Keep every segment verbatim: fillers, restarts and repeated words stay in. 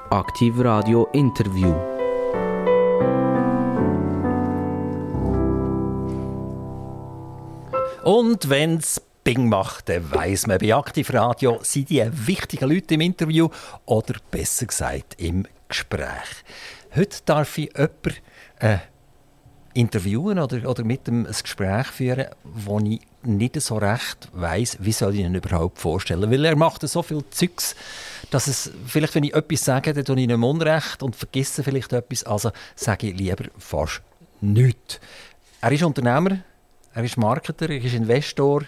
Aktiv Radio Interview. Und wenn es Bing macht, dann weiss man, bei Aktiv Radio sind die wichtigen Leute im Interview oder besser gesagt im Gespräch. Heute darf ich jemanden äh, interviewen oder, oder mit ihm ein Gespräch führen, wo ich nicht so recht weiss, wie soll ich ihn überhaupt vorstellen. Weil er macht so viel Zeugs, dass es, vielleicht wenn ich etwas sage, dann tue ich ihm Unrecht und vergesse vielleicht etwas, also sage ich lieber fast nichts. Er ist Unternehmer, er ist Marketer, er ist Investor.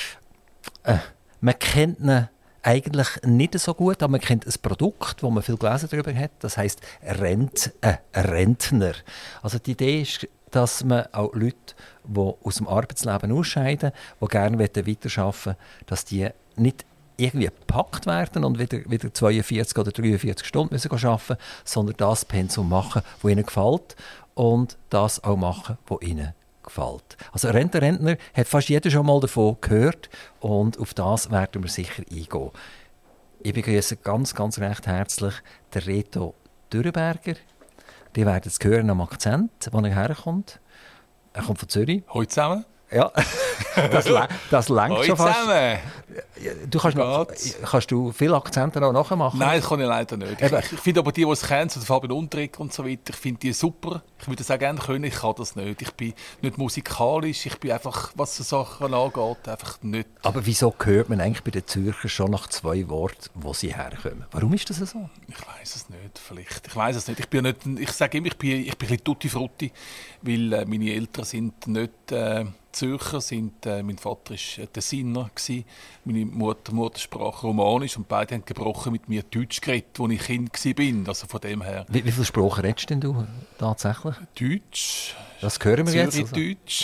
Äh, man kennt ihn eigentlich nicht so gut, aber man kennt ein Produkt, wo man viel gelesen darüber hat. Das heisst Rent, äh, Rentner. Also die Idee ist, dass man auch Leute, die aus dem Arbeitsleben ausscheiden, die gerne weiterarbeiten wollen, dass die nicht irgendwie gepackt werden und wieder, wieder zweiundvierzig oder dreiundvierzig Stunden müssen arbeiten müssen, sondern das Pensum machen, das ihnen gefällt und das auch machen, was ihnen gefällt. Also Rentner, Rentner hat fast jeder schon mal davon gehört und auf das werden wir sicher eingehen. Ich begrüße ganz, ganz recht herzlich den Reto Dürrenberger. Die werden es hören am Akzent, wo er herkommt. Er kommt von Zürich. Hallo zusammen. Ja, das, das lenkt schon fast. Zusammen. Du kannst, noch, kannst du viele Akzente auch nachmachen? Nein, das kann ich leider nicht. Ich, ich finde aber die, die es kennen, so Fabian Unterreger und so weiter, ich finde die super. Ich würde das auch gerne können, ich kann das nicht. Ich bin nicht musikalisch, ich bin einfach, was so Sachen angeht, einfach nicht. Aber wieso hört man eigentlich bei den Zürchern schon nach zwei Worten, wo sie herkommen? Warum ist das so? Ich weiß es nicht, vielleicht. Ich weiß es nicht. Ich bin nicht, ich sage immer, ich bin, ich bin ein bisschen tutti frutti, weil äh, meine Eltern sind nicht äh, Zürcher, sind, äh, mein Vater war Tessiner, meine Mutter Muttersprache Romanisch und beide haben gebrochen mit mir Deutsch geredet, als ich Kind war. Also von dem her. Wie, wie viele Sprachen redest denn du tatsächlich? Deutsch. Das hören wir jetzt. Also. Deutsch.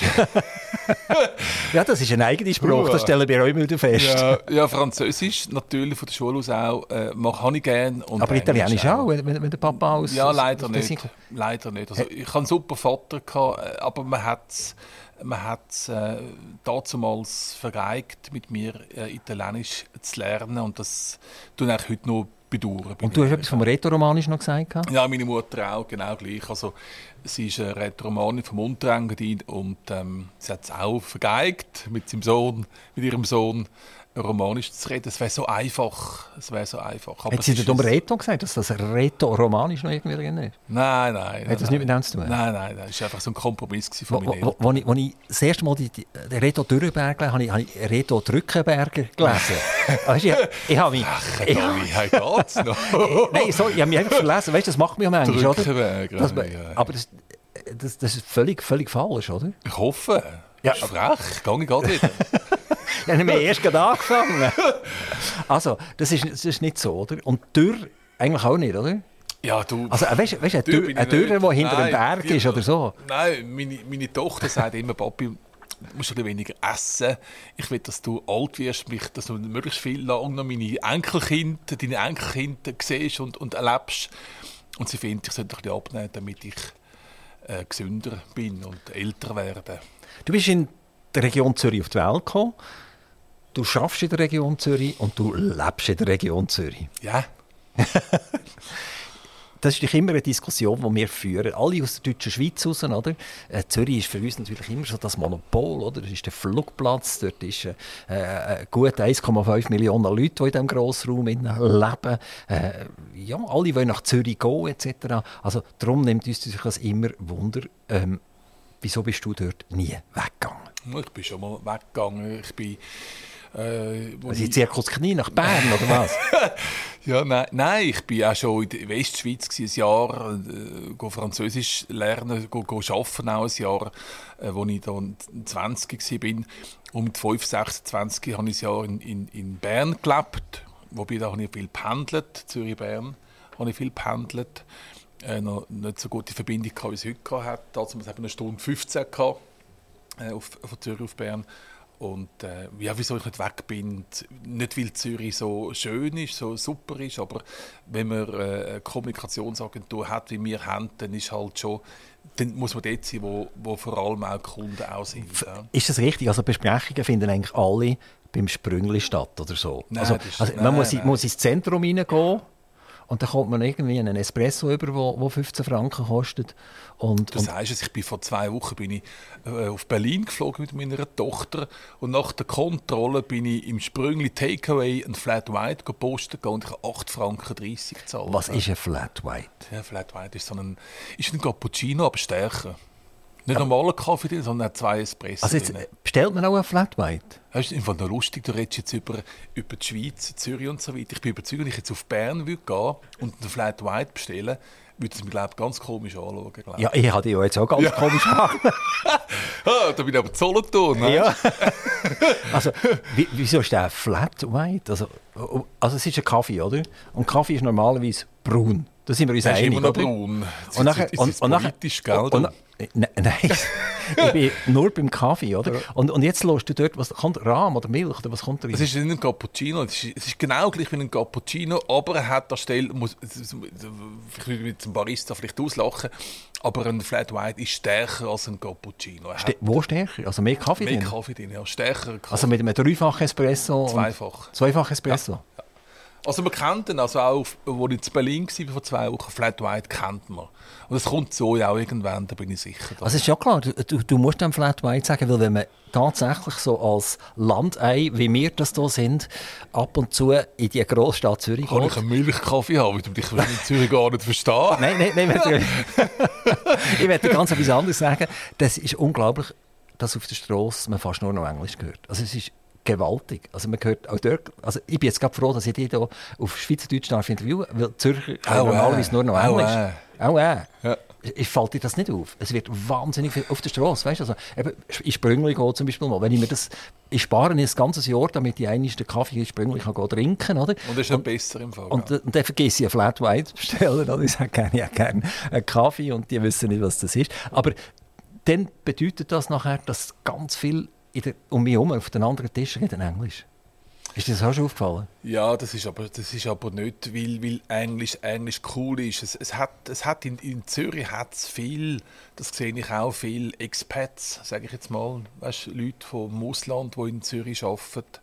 Ja, das ist eine eigene Sprache, das stellen wir auch immer wieder fest. Ja, ja, Französisch natürlich, von der Schule aus auch, äh, mache ich gerne. Und aber Italienisch auch, auch wenn, wenn der Papa aus... Ja, leider aus nicht. Leider nicht. Also, ich hatte einen super Vater, gehabt, aber man hat Man hat es äh, damals vergeigt, mit mir äh, Italienisch zu lernen. Und das tue ich heute noch bedauern. Und du hast etwas vom Rätoromanisch noch gesagt? Ja, meine Mutter auch, genau gleich. Also, sie ist eine Rätoromanin vom Unterengadin und ähm, sie hat es auch vergeigt, mit, seinem Sohn, mit ihrem Sohn Romanisch zu reden. Es wäre so einfach. Es wäre so einfach. Aber hat sie dir um Reto gesagt, dass das Rätoromanisch noch irgendwie drin ist? Nein, nein. Hat das nichts mit dem zu tun? Nein, nein, das war einfach so ein Kompromiss von meinen Eltern. Als ich, ich das erste Mal die, die, den Reto Dürrenberger habe ich, habe ich Reto Drückenberger gelesen. weißt, ich, ich habe mich... Ach, ich, wie geht's noch? Nein, sorry, ich habe mich einfach verlesen. Weißt, das macht mich manchmal, oder? Drückenberger. Das, aber das, das, das ist völlig, völlig falsch, oder? Ich hoffe. Ja. Das ist frech. Gehe ich gerade wieder. Ja, ich habe erst gerade angefangen. Also, das ist, das ist nicht so, oder? Und Dürr eigentlich auch nicht, oder? Ja, du... Also, weißt du, ein Dürr, ein Dürr, der hinter dem Berg ist oder so? Nein, meine, meine Tochter sagt immer, Papi, du musst ein bisschen weniger essen. Ich will, dass du alt wirst, mich, dass du möglichst viel lang noch meine Enkelkinder, deine Enkelkinder siehst und, und erlebst. Und sie findet, ich sollte ein bisschen abnehmen, damit ich äh, gesünder bin und älter werde. Du bist in der Region Zürich auf die Welt gekommen. Du schaffst in der Region Zürich und du lebst in der Region Zürich. Ja. Das ist immer eine Diskussion, die wir führen. Alle aus der deutschen Schweiz raus, oder? Äh, Zürich ist für uns natürlich immer so das Monopol, oder? Das ist der Flugplatz, dort ist äh, äh, gut eins Komma fünf Millionen Leute, die in diesem Grossraum leben. Äh, ja, alle wollen nach Zürich gehen, et cetera. Also darum nimmt uns das immer Wunder, ähm, wieso bist du dort nie weggegangen? Ich bin schon mal weggegangen. Ich bin... Äh, also in Zirkus Knie nach Bern, oder was? Ja, nein, nein, ich war auch schon in der Westschweiz ein Jahr, äh, Französisch lernen, go, go arbeiten auch ein Jahr, äh, als ich dann zwanzig war. Und mit fünf, sechsundzwanzig habe ich ein Jahr in, in, in Bern gelebt, wobei da habe ich viel gependelt, Zürich-Bern habe ich viel gependelt. Äh, noch nicht so gute Verbindung gehabt, wie es heute hat. Damals haben wir eine Stunde fünfzehn gehabt, äh, auf, von Zürich auf Bern. Und äh, ja, wieso ich nicht weg bin, nicht weil Zürich so schön ist, so super ist, aber wenn man äh, eine Kommunikationsagentur hat, wie wir haben, dann ist halt schon, dann muss man dort sein, wo, wo vor allem auch die Kunden auch sind. Ja. Ist das richtig? Also Besprechungen finden eigentlich alle beim Sprüngli statt oder so? Nein, also, ist, also man nein, muss, nein. muss ins Zentrum hineingehen Und dann kommt man irgendwie einen Espresso über, der fünfzehn Franken kostet. Und, du und sagst es, ich bin vor zwei Wochen bin ich, äh, auf Berlin geflogen mit meiner Tochter und nach der Kontrolle bin ich im Sprüngli Takeaway ein Flat White gepostet und ich habe acht Franken dreißig gezahlt. Was ist ein Flat White? Ja, Flat White ist so ein, ist ein Cappuccino, aber stärker. Nicht normaler Kaffee drin, sondern zwei Espresso also jetzt drin. bestellt man auch einen Flat White? Das ist einfach noch lustig, du redest jetzt über, über die Schweiz, Zürich und so weiter. Ich bin überzeugt, wenn ich jetzt auf Bern würde gehen und einen Flat White bestellen, würde es mir, glaube ich, ganz komisch anschauen. Glaub. Ja, ich habe dich ja jetzt auch ganz ja. komisch angeschaut. ah, da bin ich aber Solothurn. Ja. Also, wie, wieso ist der Flat White? Also, also, es ist ein Kaffee, oder? Und Kaffee ist normalerweise braun. Da sind wir uns einig, immer noch oder? braun. Und nachher, ist und, es und politisch, nachher, gell? Und, nein, nein. Ich bin nur beim Kaffee, oder? Ja. Und, und jetzt lässt du dort, was kommt, Rahm oder Milch, oder was kommt da rein? Es ist nicht ein Cappuccino, es ist, es ist genau gleich wie ein Cappuccino, aber er hat an Stelle, muss, ich würde mit dem Barista vielleicht auslachen, aber ein Flat White ist stärker als ein Cappuccino. Ste wo stärker? Also mehr Kaffee mehr drin? Mehr Kaffee drin, ja. Stärker Kaffee. Also mit einem dreifach Espresso? Zweifach. Zweifach Espresso? Ja. Ja. Also man kennt den, also auch, als ich in Berlin war vor zwei Wochen, Flat White kennt man. Und es kommt so ja auch irgendwann, da bin ich sicher. Also ist ja klar, du, du, du musst dem Flat White sagen, weil wenn man tatsächlich so als Landei, wie wir das hier sind, ab und zu in die Großstadt Zürich Kann geht. Ich einen Milchkaffee haben, weil du dich in Zürich gar nicht verstehen? Nein, nein, nein. Ich möchte ganz etwas anderes sagen. Das ist unglaublich, dass auf der Strasse man fast nur noch Englisch hört. Also es ist gewaltig. Also man hört auch dort, also ich bin jetzt gerade froh, dass ich dich hier auf Schweizerdeutsch interviewen darf, weil Zürcher oh, normalerweise äh. nur noch Englisch. Auch äh. Auch äh. Ja. Ich fällt dir das nicht auf. Es wird wahnsinnig viel auf der Straße, weißt du? Also, eben, in Sprüngli gehe zum Beispiel mal. Wenn ich mir das, ich spare ein ganzes Jahr, damit ich einmal den Kaffee in Sprüngli kann trinken kann, oder? Und das ist ja besser im Fall. Und, und, und dann vergesse ich einen Flat White zu bestellen, oder? Ich sage gerne, ja, gerne einen Kaffee und die wissen nicht, was das ist. Aber dann bedeutet das nachher, dass ganz viel in der, um mich herum auf den anderen Tisch reden Englisch. Ist dir das auch schon aufgefallen? Ja, das ist aber, das ist aber nicht, weil, weil Englisch, Englisch cool ist. Es, es hat, es hat in, in Zürich hat's viel, das sehe ich auch, viel Expats, sage ich jetzt mal. Weißt, Leute vom Ausland, die in Zürich arbeiten.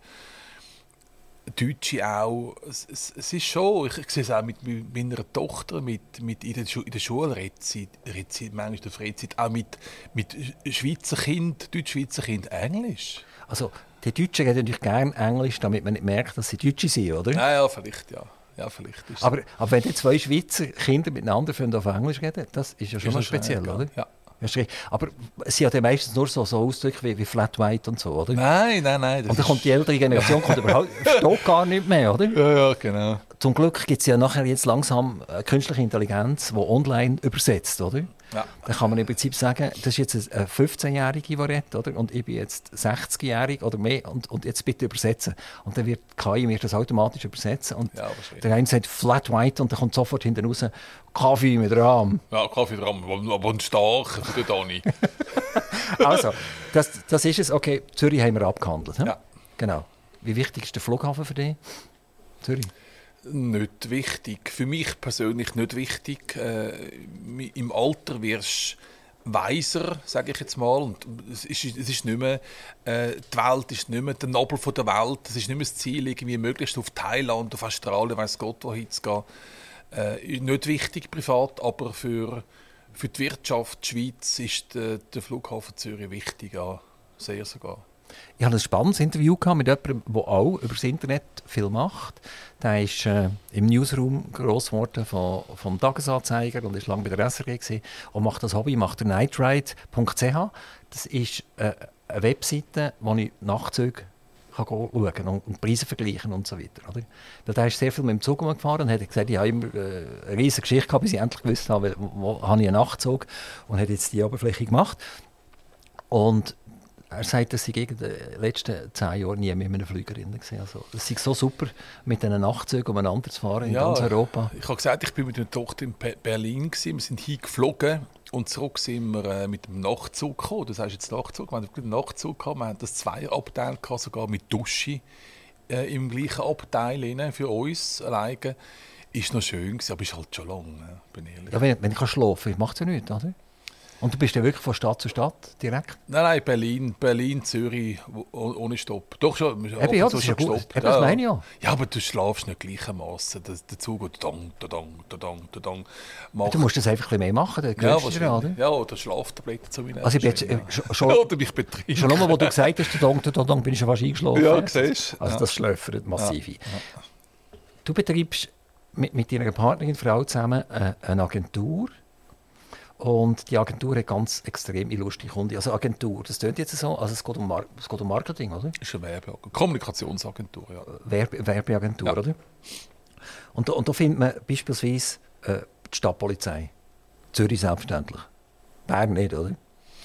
Deutsche auch. Es, es, es ist schon, ich, ich sehe es auch mit, mit meiner Tochter, mit, mit in, der Schu- in der Schule redet sie, redet sie manchmal in der Freizeit auch mit, mit Schweizer Kindern, Deutsch-Schweizer Kindern Englisch. Also, die Deutschen reden natürlich gerne Englisch, damit man nicht merkt, dass sie Deutsche sind, oder? Ja, ja, vielleicht, ja. Ja, vielleicht ist aber, aber wenn die zwei Schweizer Kinder miteinander auf Englisch reden, das ist ja schon ist mal speziell, schräg, oder? Ja. Aber es sind ja meistens nur so, so Ausdrücke wie, wie Flat White und so, oder? Nein, nein, nein. Und dann kommt die ältere Generation kommt überhaupt versteht gar nicht mehr, oder? Ja, ja, genau. Zum Glück gibt es ja nachher jetzt langsam künstliche Intelligenz, die online übersetzt, oder? Ja. Dann kann man im Prinzip sagen, das ist jetzt eine fünfzehnjährige, die redet, oder? Und ich bin jetzt sechzigjährig oder mehr und, und jetzt bitte übersetzen. Und dann wird K I mir das automatisch übersetzen. Und ja, der eine sagt Flat White und dann kommt sofort hinten raus Kaffee mit Rahm. Ja, Kaffee mit Rahm, aber ein stark für den Dani. Also, das, das ist es. Okay, Zürich haben wir abgehandelt. He? Ja. Genau. Wie wichtig ist der Flughafen für dich? Zürich? Nicht wichtig. Für mich persönlich nicht wichtig. Äh, Im Alter wirst du weiser, sage ich jetzt mal. Und es ist, es ist nicht mehr, äh, die Welt ist nicht mehr der Nobel von der Welt. Es ist nicht mehr das Ziel, irgendwie möglichst auf Thailand, auf Australien, weiss Gott, wohin zu gehen. Äh, nicht wichtig privat, aber für, für die Wirtschaft, die Schweiz, ist der, der Flughafen Zürich wichtig, ja, sehr sogar. Ich hatte ein spannendes Interview mit jemandem, der auch über das Internet viel macht. Der ist äh, im Newsroom gross geworden vom, vom Tagesanzeiger und war lange bei der S R G gewesen und macht das Hobby, macht der nightride punkt c h. Das ist äh, eine Webseite, wo ich Nachtzüge kann schauen und, und Preise vergleichen und so weiter. Oder? Der ist sehr viel mit dem Zug gefahren und hat gesagt, ich habe immer äh, eine riesige Geschichte gehabt, bis ich endlich gewusst habe, wo, wo habe ich einen Nachtzug und hat jetzt die Oberfläche gemacht. Und er sagt, dass sie gegen die letzten zehn Jahre nie mehr mit einem Flüger drin war. Also, es ist so super, mit diesen Nachtzügen umeinander zu fahren in ja, ganz Europa. Ich habe gesagt, ich bin mit meiner Tochter in Berlin gewesen. Wir sind hingeflogen und zurück sind wir äh, mit dem Nachtzug gekommen. Das heißt jetzt Nachtzug. Wir haben einen Nachtzug gehabt. Wir hatten das Zweierabteil gehabt, sogar mit Dusche äh, im gleichen Abteil rein, für uns alleine. Ist noch schön gewesen, aber ist halt schon lang, bin ehrlich. Ja, wenn, wenn ich schlafen kann, macht es ja nichts, oder? Und du bist ja wirklich von Stadt zu Stadt direkt? Nein, nein, Berlin, Berlin, Zürich, wo- ohne Stopp. Doch schon, Eben, ja, das ist ja gut. Eben, das meine ich ja. Ja, aber du schlafst nicht gleichermaßen. Der Zug geht dong, dong, dong, dong. Du musst das einfach ein bisschen mehr machen, dann Ja, gewöhnst du dich daran, wahrscheinlich. Ja, oder Schlaftabletten zu mir. Also ich bin jetzt, äh, schon, schon, Oder mich betrinken. schon nur, wo du gesagt hast, der Dong, der Dong, bin ich schon fast eingeschlafen. Ja, siehst du. Also Ja. das schläfert massiv ein. Ja. Du betreibst mit, mit deiner Partnerin, Frau zusammen, äh, eine Agentur. Und die Agentur hat ganz extrem lustige Kunden. Also Agentur, das klingt jetzt so, also es geht um, Mar- es geht um Marketing, oder? Das ist eine Werbeagentur. Kommunikationsagentur, ja. Werbe Werbeagentur, Ja. oder? Und, da- und da findet man beispielsweise äh, die Stadtpolizei. Zürich selbstverständlich. Bern nicht, oder?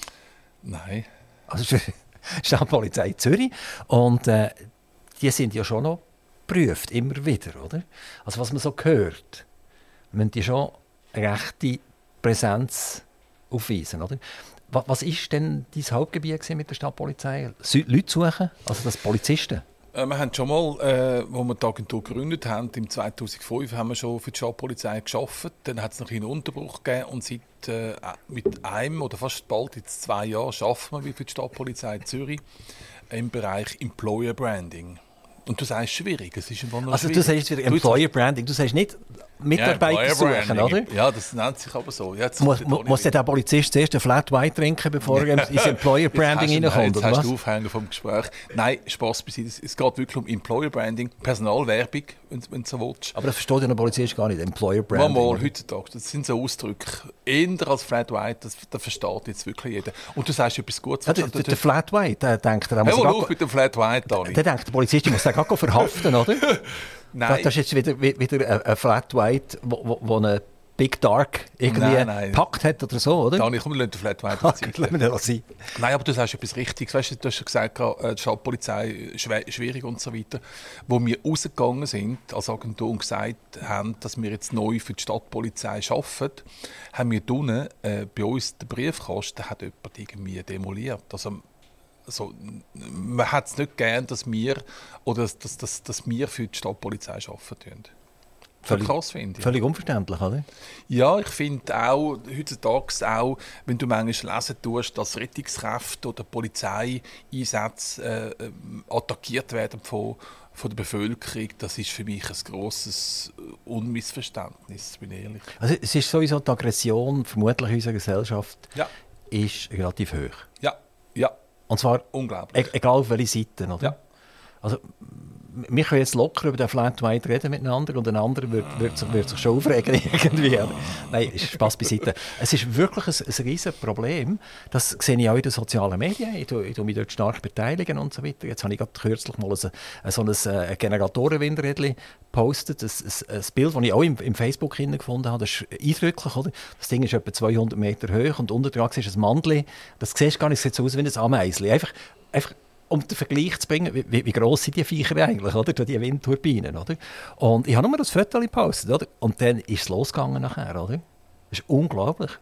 Nein. Also die Stadtpolizei Zürich. Und äh, die sind ja schon noch geprüft, immer wieder, oder? Also was man so hört, müssen die schon rechte Präsenz aufweisen, oder? Wa- Was war denn dein Hauptgebiet gewesen mit der Stadtpolizei? Sü- Leute suchen, also das Polizisten? Äh, wir haben schon mal, äh, als wir die Agentur gegründet haben, im zweitausendfünf, haben wir schon für die Stadtpolizei gearbeitet. Dann hat es noch einen Unterbruch gegeben und seit äh, mit einem oder fast bald jetzt zwei Jahren arbeiten wir für die Stadtpolizei Zürich im Bereich Employer Branding. Und du sagst schwierig, es ist einfach noch Also du schwierig. sagst wieder Employer Branding, du sagst nicht Mitarbeiter Ja, Employer suchen, Branding. oder? Ja, das nennt sich aber so. Ja, jetzt Muss, kommt mu- auch nicht muss wieder. der Polizist zuerst ein Flat White trinken, bevor er ins Employer Branding Jetzt hast du- reinkommt, Jetzt oder hast was? du Aufhänger vom Gespräch. Nein, Spass beiseite. Es- Es geht wirklich um Employer Branding, Personalwerbung, wenn wenn du so willst. Aber das versteht ja ein Polizist gar nicht, Employer Mal, Branding. mal, heutzutage, das sind so Ausdrücke. Eher als Flat White, das, das versteht jetzt wirklich jeder. Und du sagst etwas Gutes. Ja, der, der, der Flat White, der denkt, er Hör muss mal gar- auf mit dem Flat White, Dani. der denkt, der Polizist ich muss den gar verhaften, oder? Nein, Das ist jetzt wieder, wieder ein, ein Flat White, wo, wo, wo einen Big Dark irgendwie Nein, nein. gepackt hat oder so, oder? Dani, komm, wir lassen den Flat White auf die Lass Seite. mir das sein. Nein, aber du sagst etwas Richtiges. Weißt du, du hast schon gesagt, äh, die Stadtpolizei schwer, schwierig und so weiter. Wo wir rausgegangen sind als Agentur und gesagt haben, dass wir jetzt neu für die Stadtpolizei arbeiten, haben wir unten äh, bei uns den Briefkasten hat jemand irgendwie demoliert. Also, also, man hat es nicht gern, dass wir, oder dass, dass, dass, dass wir für die Stadtpolizei arbeiten. Völlig- Krass finde ich. Völlig unverständlich, oder? Ja, ich finde auch, heutzutage auch, wenn du manchmal lesen tust, dass Rettungskräfte oder Polizeieinsätze äh, äh, attackiert werden von, von der Bevölkerung, das ist für mich ein grosses Unmissverständnis, bin ich ehrlich. Also es ist sowieso die Aggression vermutlich in unserer Gesellschaft Ja, ist relativ hoch. ja, ja, Und zwar unglaublich. e egal auf welche Seite, oder? Ja. Also m- wir können jetzt locker über den Flat White reden miteinander und ein anderer wird, wird, sich, wird sich schon aufregen irgendwie. oder? Nein, ist Spass beiseite. Es ist wirklich ein, ein riesiges Problem. Das sehe ich auch in den sozialen Medien. Ich tue, ich tue mich dort stark beteiligen und so weiter. Jetzt habe ich gerade kürzlich mal ein, ein, so ein, ein Generatorenwindrädchen gepostet. Ein, ein, ein Bild, das ich auch im, im Facebook gefunden habe. Das ist eindrücklich, oder? Das Ding ist etwa zweihundert Meter hoch und unten dran ist ein Mandli. Das siehst du gar nicht, es sieht so aus wie ein Ameisli. Einfach, einfach um den Vergleich zu bringen, wie, wie gross sind die Viecher eigentlich, oder? Die Windturbinen, oder? Und ich habe nur das Foto gepostet, oder? Und dann ist es losgegangen nachher, oder? Das ist unglaublich.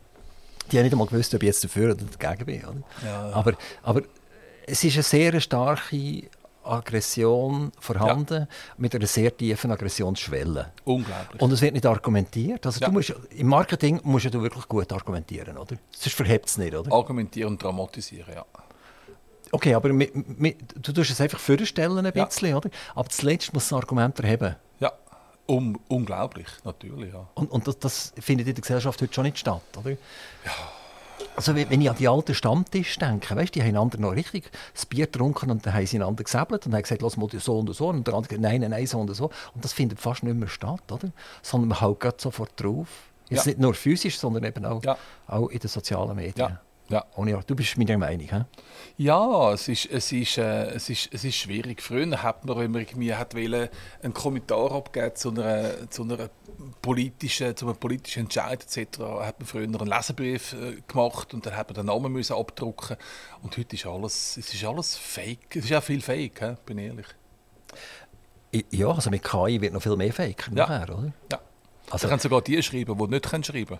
Die haben nicht einmal gewusst, ob ich jetzt dafür oder dagegen bin, oder? Ja, ja. Aber, aber es ist eine sehr starke Aggression vorhanden, ja, mit einer sehr tiefen Aggressionsschwelle. Unglaublich. Und es wird nicht argumentiert. Also Ja. du musst, im Marketing musst du wirklich gut argumentieren, oder? Sonst verhebt es nicht, oder? Argumentieren und dramatisieren, ja. Okay, aber mi, mi, du tust es einfach vorstellen ein Ja. bisschen, oder? Aber zuletzt muss das Argument erheben. Ja, um, unglaublich, natürlich, ja. Und, und das, das findet in der Gesellschaft heute schon nicht statt, oder? Ja. Also wenn wenn ich an die alten Stammtisch denke, weißt, die haben einander noch richtig das Bier getrunken und dann haben sie einander gesäbelt und haben gesagt, lass mal so und so. Und der andere gesagt, nein, nein, nein, so und so. Und das findet fast nicht mehr statt, oder? Sondern man haut gerade sofort drauf. Jetzt Ja. nicht nur physisch, sondern eben auch, Ja. auch in den sozialen Medien. Ja, ja. Ohne, du bist meiner Meinung, he? Ja, es ist, es, ist, äh, es, ist, es ist schwierig. Früher hat man, wenn man irgendwie hat wollen, einen Kommentar abgeben zu einer, zu einer politischen, zu einem politischen Entscheid et cetera, hat man früher einen Leserbrief äh, gemacht und dann hat man den Namen müssen abdrucken. Und heute ist alles, es ist alles Fake. Es ist auch viel Fake, he? Bin ich ehrlich. I- Ja, also mit K I wird noch viel mehr Fake Ja. nachher, oder? Ja. Also- Also, können sogar die schreiben, die nicht können schreiben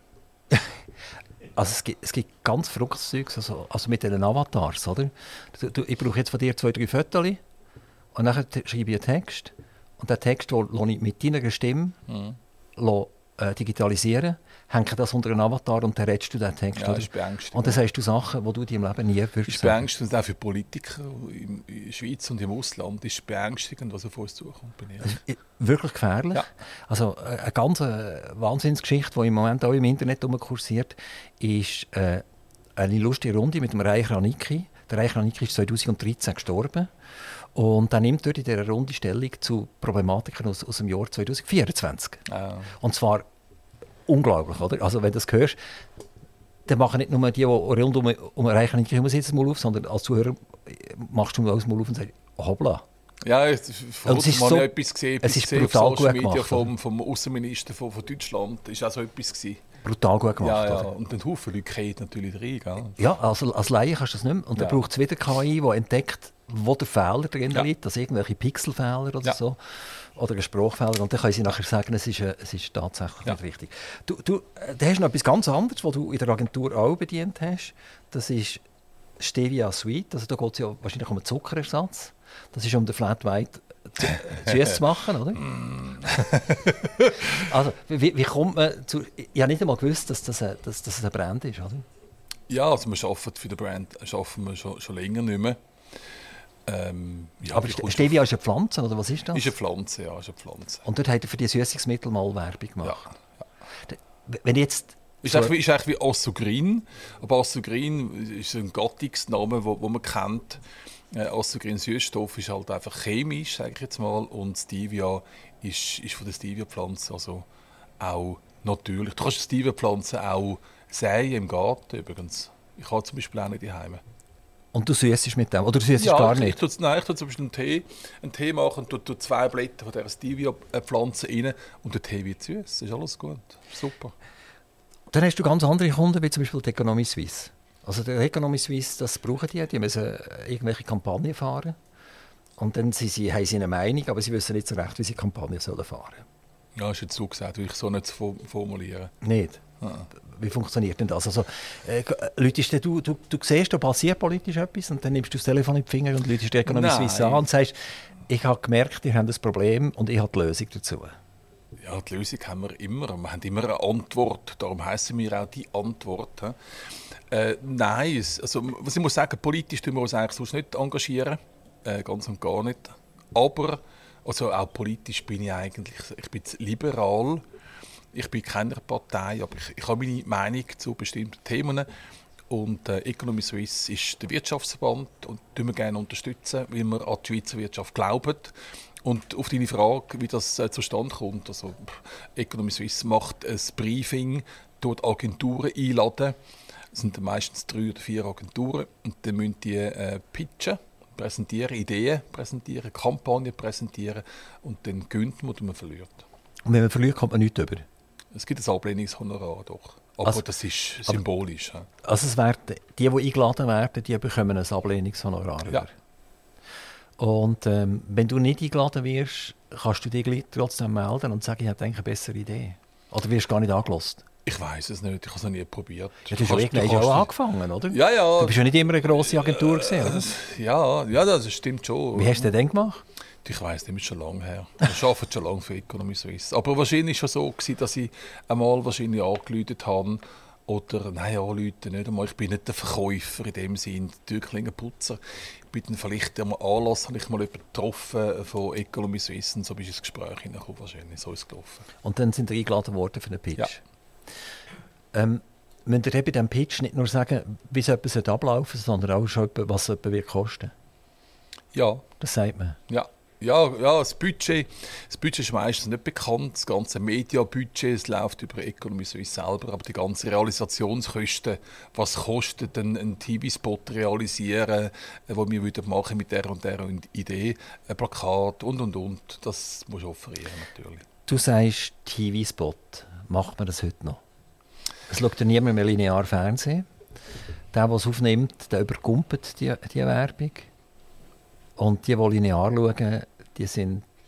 Also es gibt, es gibt ganz verrücktes Zeugs, also, also mit diesen Avatars, oder? Du, du, ich brauche jetzt von dir zwei, drei Fotos und dann schreibe ich einen Text und den Text lasse ich mit deiner Stimme Mhm. lasse äh, digitalisieren, hängen das unter einen Avatar und dann redest du den Text. Ja, oder? das ist beängstigend. Und dann sagst du Sachen, die du dir im Leben nie würdest sagen. Das ist beängstigend, auch für Politiker in der Schweiz und im Ausland. Das ist beängstigend, was auf uns zukommt. Ja. Wirklich gefährlich. Ja. Also eine ganz äh, Wahnsinnsgeschichte, die im Moment auch im Internet kursiert, ist äh, eine lustige Runde mit dem Reich Ranicki. Der Reich Ranicki ist zweitausenddreizehn gestorben. Und er nimmt dort in dieser Runde Stellung zu Problematiken aus, aus dem Jahr zweitausendvierundzwanzig. Ah. Und zwar unglaublich, oder? Also wenn du das hörst, dann machen nicht nur die, die rund um, um Reich Ranicki herum sitzen, das Maul auf, sondern als Zuhörer machst du das Maul auf und sagst, hoppla. Ja, ich habe mal so, etwas gesehen, es ist gesehen brutal auf Social gut Media gemacht, vom, vom Außenminister von, von Deutschland. Das war auch so etwas gewesen. Brutal gut gemacht. Ja, ja. Und ein Haufen Leute gehen natürlich rein. Gell? Ja, also als Laie kannst du das nicht mehr. Und ja. dann braucht es wieder K I, die entdeckt, wo der Fehler drin ja. liegt, also irgendwelche Pixelfehler oder ja. so. Oder ein Spruchfehler. Und dann können sie nachher sagen, es ist, äh, es ist tatsächlich ja. nicht richtig. Du, du, äh, du hast noch etwas ganz anderes, was du in der Agentur auch bedient hast. Das ist Stevia Sweet. Also da geht es ja wahrscheinlich um einen Zuckerersatz. Das ist um den Flat White süß zu machen, oder? Also, wie, wie kommt man zu... Ich habe nicht einmal gewusst, dass das, ein, dass das ein Brand ist, oder? Ja, also wir arbeiten für den Brand arbeiten wir schon, schon länger nicht mehr. Ähm, ja, aber Stevia ist eine Pflanze, oder was ist das? Ist eine Pflanze, ja, ist eine Pflanze. Und dort hat er für die Süßungsmittel mal Werbung gemacht? Ja. ja. Wenn jetzt... Ist eigentlich, ist eigentlich wie Assogrin, aber Assogrin ist ein Gattungsname, wo, wo man kennt. Äh, Assogrin-Süßstoff ist halt einfach chemisch, sage ich jetzt mal, und Stevia ist, ist von der Stevia-Pflanze also auch natürlich. Du kannst Stevia-Pflanze auch säen im Garten übrigens. Ich habe zum Beispiel auch nicht daheim. Und du süßest mit dem? Oder du süßest ja, gar ich, nicht? Ich, nein, ich tue zum Beispiel einen Tee, einen Tee machen, tue, tue zwei Blätter von dieser Stevia-Pflanze rein und der Tee wird süß. Das ist alles gut. Super. Dann hast du ganz andere Kunden, wie zum Beispiel die Economy Suisse. Also die Economy Suisse, das brauchen die. Die müssen irgendwelche Kampagnen fahren. Und dann sie, sie, haben sie eine Meinung, aber sie wissen nicht so recht, wie sie Kampagnen fahren sollen. Ja, hast du jetzt so gesagt, will ich so nicht formulieren. Nicht? Ah. Wie funktioniert denn das? Also, äh, Leute, du, du, du siehst, da passiert politisch etwas und dann nimmst du das Telefon in die Finger und läutest die Economy Suisse an und sagst, ich habe gemerkt, ihr habt ein Problem und ich habe die Lösung dazu. Ja, die Lösung haben wir immer. Wir haben immer eine Antwort. Darum heissen wir auch die Antwort. Äh, nein, es, also, was ich muss sagen, politisch tun wir uns eigentlich sonst nicht engagieren. Äh, ganz und gar nicht. Aber also auch politisch bin ich eigentlich, ich bin liberal. Ich bin keine Partei, aber ich, ich habe meine Meinung zu bestimmten Themen. Und äh, Economy Suisse ist der Wirtschaftsverband und den wir gerne unterstützen, weil wir an die Schweizer Wirtschaft glauben. Und auf deine Frage, wie das äh, zustande kommt, also Economy Suisse macht ein Briefing, dort Agenturen einladen. Es sind meistens drei oder vier Agenturen und dann müssen die äh, pitchen, präsentieren, Ideen präsentieren, Kampagnen präsentieren und dann gönnt man und man verliert. Und wenn man verliert, kommt man nichts über? Es gibt ein Ablehnungshonorar, doch. Aber also, das ist symbolisch. Aber, also es werden, die, die eingeladen werden, die bekommen ein Ablehnungshonorar. Ja. Und ähm, wenn du nicht eingeladen wirst, kannst du dich trotzdem melden und sagen, ich habe eigentlich eine bessere Idee. Oder wirst du gar nicht angelost? Ich weiss es nicht, ich habe es noch nie probiert. Ja, du hast irgendwann ja auch angefangen, oder? Ja, ja. Du bist ja nicht immer eine grosse Agentur gewesen, oder? Ja, ja, das stimmt schon. Wie hast du das denn gemacht? Ich weiss nicht, das ist schon lange her. Ich arbeite schon lange für Economy Suisse. Aber wahrscheinlich war es schon so, dass ich einmal wahrscheinlich angerufen habe. Oder, nein, anrufen nicht einmal. Ich bin nicht der Verkäufer in dem Sinne, der Türklingenputzer. Ich bin dann vielleicht am Anlass, habe ich mal jemanden getroffen von Economy Suisse und so bist du ins Gespräch hineingekommen, wahrscheinlich. So ist es gelaufen. Und dann sind wir eingeladen worden für einen Pitch. Ja. Ähm, müsst ihr bei diesem Pitch nicht nur sagen, wie es etwas ablaufen soll, sondern auch schon, was es wird kosten? Ja. Das sagt man? Ja. Ja, ja, das Budget, das Budget ist meistens nicht bekannt. Das ganze Media-Budget, es läuft über Economy Suisse selber, aber die ganzen Realisationskosten, was kostet ein, ein T V-Spot realisieren, äh, wo wir wieder machen mit der und der Idee, ein Plakat und und und, das musst du offerieren natürlich. Du sagst T V-Spot, macht man das heute noch? Es schaut ja niemand mehr linear Fernsehen. Der, der es aufnimmt, der überkumpelt die, die Werbung. Und die, die linear schauen, die sind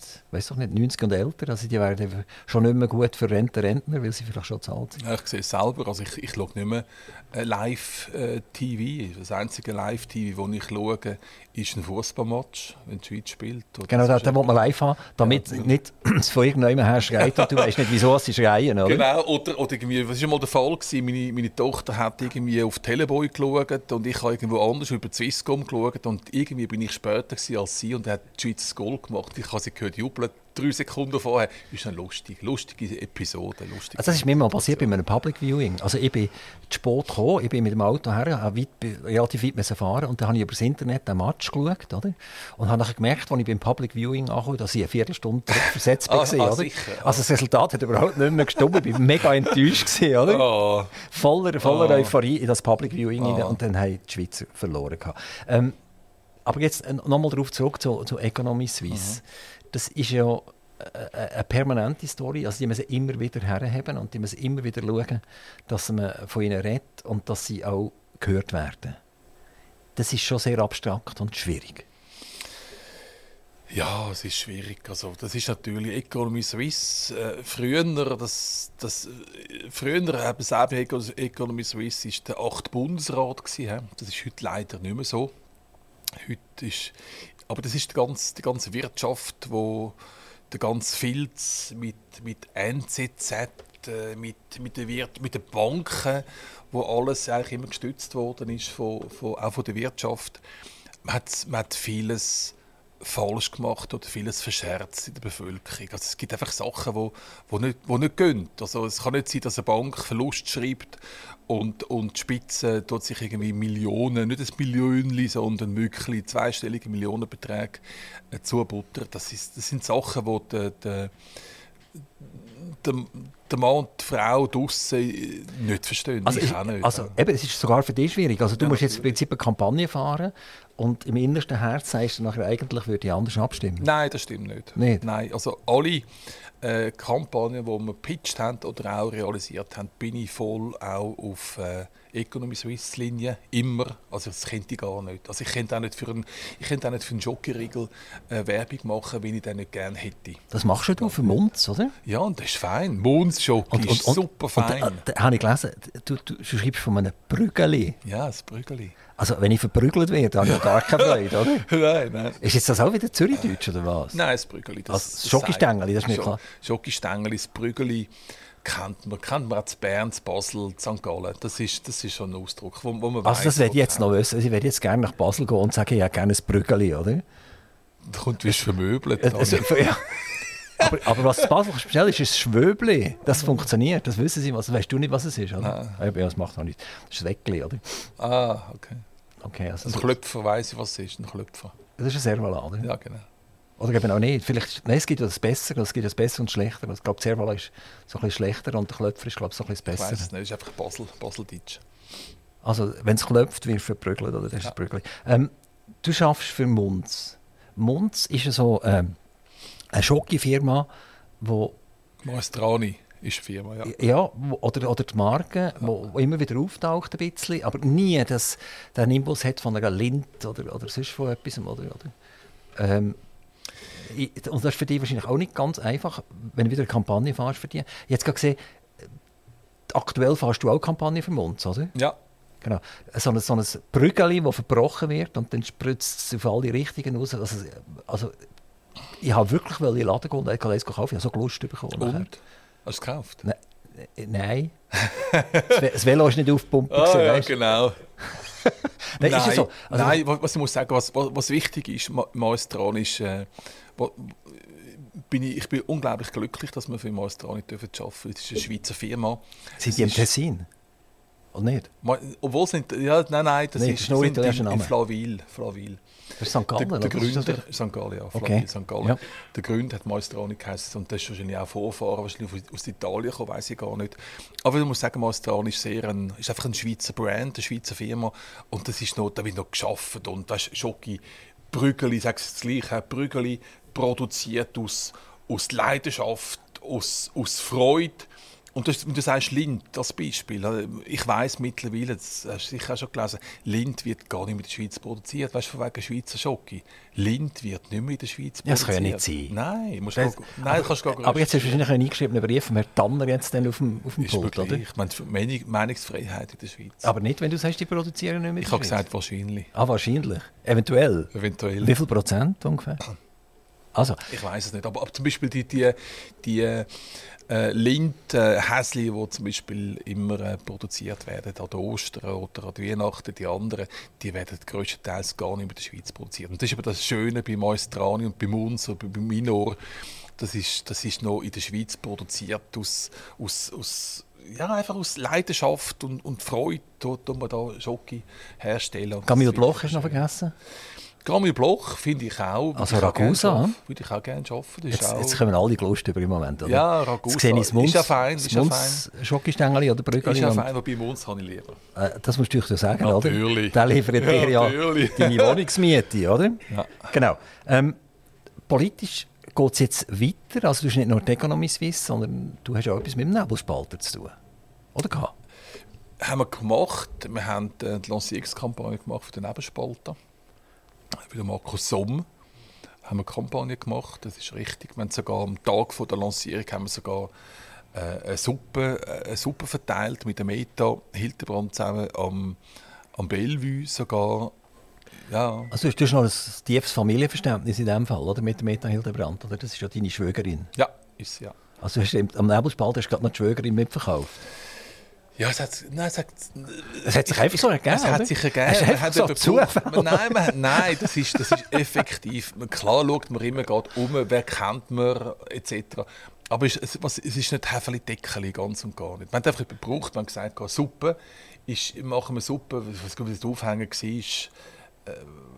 weiß doch nicht, neunzig und älter. Also die wären schon nicht mehr gut für Rentner, Rentner, weil sie vielleicht schon zu alt sind. Ja, ich sehe es selber. Also ich, ich schaue nicht mehr äh, Live-T V. Das einzige Live-T V, das ich schaue, ist ein Fußballmatch, wenn die Schweiz spielt. Oder genau, da, da will man live haben, damit ja. nicht von irgendjemandem her schreit und du weißt nicht, wieso sie schreien. Oder? Genau, oder, oder irgendwie, was war mal der Fall gewesen? Meine, meine Tochter hat irgendwie auf Teleboy geschaut und ich habe irgendwo anders über die Swisscom geschaut und irgendwie bin ich später als sie und hat die Schweiz das Goal gemacht. Ich habe sie gehört jubeln. Drei Sekunden vorher ist eine lustig, lustige Episode. Lustige also das ist mir mal passiert bei einem Public Viewing. Also ich bin zu spät gekommen, ich bin mit dem Auto her, habe weit, relativ weit müssen fahren und dann habe ich über das Internet den Match geschaut, oder? Und habe dann gemerkt, als ich beim Public Viewing ankam, dass ich eine Viertelstunde versetzt war. ah, ah, oder? Sicher, ah. Also das Resultat hat überhaupt nicht mehr gestimmt, ich war mega enttäuscht, gewesen, oder? Oh. Voller, voller oh. Euphorie in das Public Viewing oh. rein, und dann haben die Schweizer verloren. Ähm, aber jetzt nochmal darauf zurück zu, zu Economy Suisse. Mhm. Das ist ja eine permanente Story, also die müssen immer wieder herhaben und die müssen immer wieder schauen, dass man von ihnen redet und dass sie auch gehört werden. Das ist schon sehr abstrakt und schwierig. Ja, es ist schwierig. Also, das ist natürlich Economy Suisse. Äh, früher, das, das, äh, früher eben selber Economy Suisse ist der achte Bundesrat gewesen. Das ist heute leider nicht mehr so. Heute ist, aber das ist die ganze, die ganze Wirtschaft, wo der ganze Filz mit, mit N Z Z, äh, mit, mit, der Wirt, mit den Banken, wo alles eigentlich immer gestützt worden ist, von, von, auch von der Wirtschaft. Man hat, man hat vieles falsch gemacht oder vieles verscherzt in der Bevölkerung. Also es gibt einfach Sachen, die, die, nicht, die nicht gehen. Also es kann nicht sein, dass eine Bank Verlust schreibt und, und die Spitze tut sich irgendwie Millionen, nicht ein Millionchen, sondern wirklich zweistellige Millionenbeträge äh, zubuttern. Das, ist, das sind Sachen, die der, der, der, der Mann und die Frau draussen nicht verstehen. Also, ich auch nicht. Also, eben, es ist sogar für dich schwierig. Also, du ja, musst jetzt im Prinzip eine Kampagne fahren und im innersten Herz sagst du nachher, eigentlich würde ich anders abstimmen. Nein, das stimmt nicht. nicht. Nein, also alle äh, Kampagnen, die wir gepitcht haben oder auch realisiert haben, bin ich voll auch auf äh, Economy Suisse Linie, immer. Also das könnte ich gar nicht. Also ich könnte auch nicht für einen, ich könnte auch nicht für einen Schokoriegel äh, Werbung machen, wenn ich den nicht gerne hätte. Das machst du für Munz, oder? Ja, und das ist fein. Munz Schoki und, und, ist super fein. Und, und, da habe ich gelesen, du, du, du schreibst von einem Brügeli. Ja, das Brügeli. Also wenn ich verprügelt werde, habe ich gar keine Freude, oder? Nein, nein. Ist jetzt das auch wieder Zürichdeutsch, oder was? Nein, das Brügeli. Das, also das Schokistängeli, das ist mir klar. Schokistängeli, das Brügeli kennt man. Kennt man auch in Bern, in Basel, in Sankt Gallen. Das ist, das ist schon ein Ausdruck, wo, wo man also weiss, das werde ich jetzt noch wissen. Ich werde jetzt gerne nach Basel gehen und sagen, ich hätte gerne ein Brügeli, oder? Da kommt wie vermöbelt. Also, ja. aber, aber was in Basel speziell ist, ist das Schwöbli. Das funktioniert, das wissen Sie. Also, weißt du nicht, was es ist, oder? Nein. Ja, das macht auch nichts. Das ist das Weckli, oder? Ah, okay. Okay, also ein so Klöpfer, weiss ich, was es ist. Ein Klöpfer. Das ist ein Servalat, oder? Ja, genau. Oder eben auch nicht. Vielleicht, nein, es gibt ja das Bessere, es gibt das Bessere und das Schlechtere. Ich glaube, Servalat ist so ein bisschen schlechter und der Klöpfer ist, glaube ich, so ein bisschen besser. Ich besser. weiss es nicht, es ist einfach Basel, Baseldeutsch. Also, wenn es klopft, wird es verprügelt, oder? Das ist ja. das Brügeli. Ähm, du arbeitest für Munz. Munz ist so ähm, eine Schokifirma, wo... Maestrani ist die Firma, ja. Ja, oder, oder die Marke, ja. wo, wo immer wieder auftaucht ein bisschen, aber nie das, den Nimbus hat von einer Lindt oder, oder sonst von etwas. Oder, oder. Ähm, ich, und das ist für dich wahrscheinlich auch nicht ganz einfach, wenn du wieder eine Kampagne fährst für dich. Jetzt gerade gesehen, aktuell fährst du auch Kampagne für Munz, oder? Ja. Genau. So ein, so ein Brügeli, das verbrochen wird und dann spritzt es auf alle Richtungen raus. Also, also, ich habe wirklich in den Laden gehen und eins kaufen. Ich habe so Lust bekommen. Und? Nachher. Hast du es gekauft? Ne, nein. Das Velo ist nicht aufgepumpt. Ah, ja, genau. Nein, Nein, ist ja so. Also, nein, was ich muss sagen, was, was, was wichtig ist, Maestrani ist, äh, wo, bin ich, ich bin unglaublich glücklich, dass wir für Maestrani arbeiten dürfen. Es ist eine Schweizer Firma. Sind die im Tessin? Oder nicht? Obwohl es nicht, ja, nein, nein, das, nee, ist, das ist sind in, in Flawil. Flawil. Das ist Sankt Gallen, der, der Gründer, das Sankt Gallen, ja, Flawil, okay. Sankt Gallen. Ja. Der Gründer hat Maestrani geheißen und das ist wahrscheinlich auch Vorfahren, wahrscheinlich aus Italien gekommen, weiß ich gar nicht. Aber ich muss sagen, Maestrani ist, sehr ein, ist einfach ein Schweizer Brand, eine Schweizer Firma und das ist noch, da wird noch geschaffen und das ist Schoki, Brügeli, ich sage es das Gleiche, Brügeli produziert aus, aus Leidenschaft, aus, aus Freude Und du, du sagst Lindt als Beispiel. Ich weiss mittlerweile, das hast du sicher auch schon gelesen, Lindt wird gar nicht mehr in der Schweiz produziert. Weißt du, von wegen Schweizer Schoki. Lindt wird nicht mehr in der Schweiz produziert. Das kann ja nicht sein. Nein, musst das, gar, nein aber, kannst du gar aber jetzt hast du wahrscheinlich einen eingeschriebenen Brief von Herrn Tanner jetzt dann auf dem, auf dem Pult, oder? Ich meine, Meinung, Meinungsfreiheit in der Schweiz. Aber nicht, wenn du sagst, die produzieren nicht mehr in der Ich habe Schweiz. gesagt, wahrscheinlich. Ah, wahrscheinlich. Eventuell. Eventuell. Wie viel Prozent ungefähr? Also. Ich weiß es nicht. Aber, aber zum Beispiel die, die, die äh, Lindt-Häsli, die zum Beispiel immer äh, produziert werden, an Ostern oder an Weihnachten, die anderen, die werden grösstenteils gar nicht mehr in der Schweiz produziert. Und das ist aber das Schöne bei Maestrani und bei uns und bei Minor. Das ist, das ist noch in der Schweiz produziert aus, aus, aus ja, einfach aus Leidenschaft und, und Freude, tut man da Schoki herstellen. Camille Bloch hast du noch vergessen? Camille Bloch finde ich auch. Also Ragusa? Würde ich auch gerne arbeiten. Jetzt, auch... jetzt kommen alle Gelust über im Moment, oder? Ja, Ragusa. Jetzt sehe ich das Munz, ist ja fein. Ist ja Munz Schokistängeli oder Brügeli. Ist ja fein, wobei Munz habe ich lieber. Äh, das musst du dir sagen, natürlich. Oder? Der liefert dir ja, ja deine Wohnungsmiete, oder? Ja. Genau. Ähm, politisch geht es jetzt weiter. Also du hast nicht nur die Economy Suisse, sondern du hast auch etwas mit dem Nebelspalter zu tun. Oder gehabt? Haben wir gemacht. Wir haben die Lancierungskampagne gemacht für den Nebelspalter. Für den Markus Somm haben wir eine Kampagne gemacht. Das ist richtig. Wir haben sogar am Tag vor der Lancierung haben wir sogar äh, eine, Suppe, eine Suppe verteilt mit der Meta Hildebrand zusammen am, am Bellevue sogar. Ja. Also du hast noch ein tiefes Familienverständnis in diesem Fall, oder? Mit der Meta Hildebrand, oder? Das ist ja deine Schwägerin. Ja, ist ja. Also hast du, am Nebelspalter hast du gerade noch die Schwägerin mitverkauft. Ja, es hat, nein, es hat, es hat sich einfach so ergeben, Es hat oder? sich ergeben. Es ist einfach so Zufall. Nein, man, nein das, ist, das ist effektiv. Klar schaut man immer gerade um, wer kennt man, et cetera. Aber es, es, es ist nicht Häferli-Deckeli, ganz und gar nicht. Man hat einfach gebraucht, man hat gesagt, Suppe, ist, machen wir Suppe, ich weiß gar nicht, wie das Aufhängen war. Äh,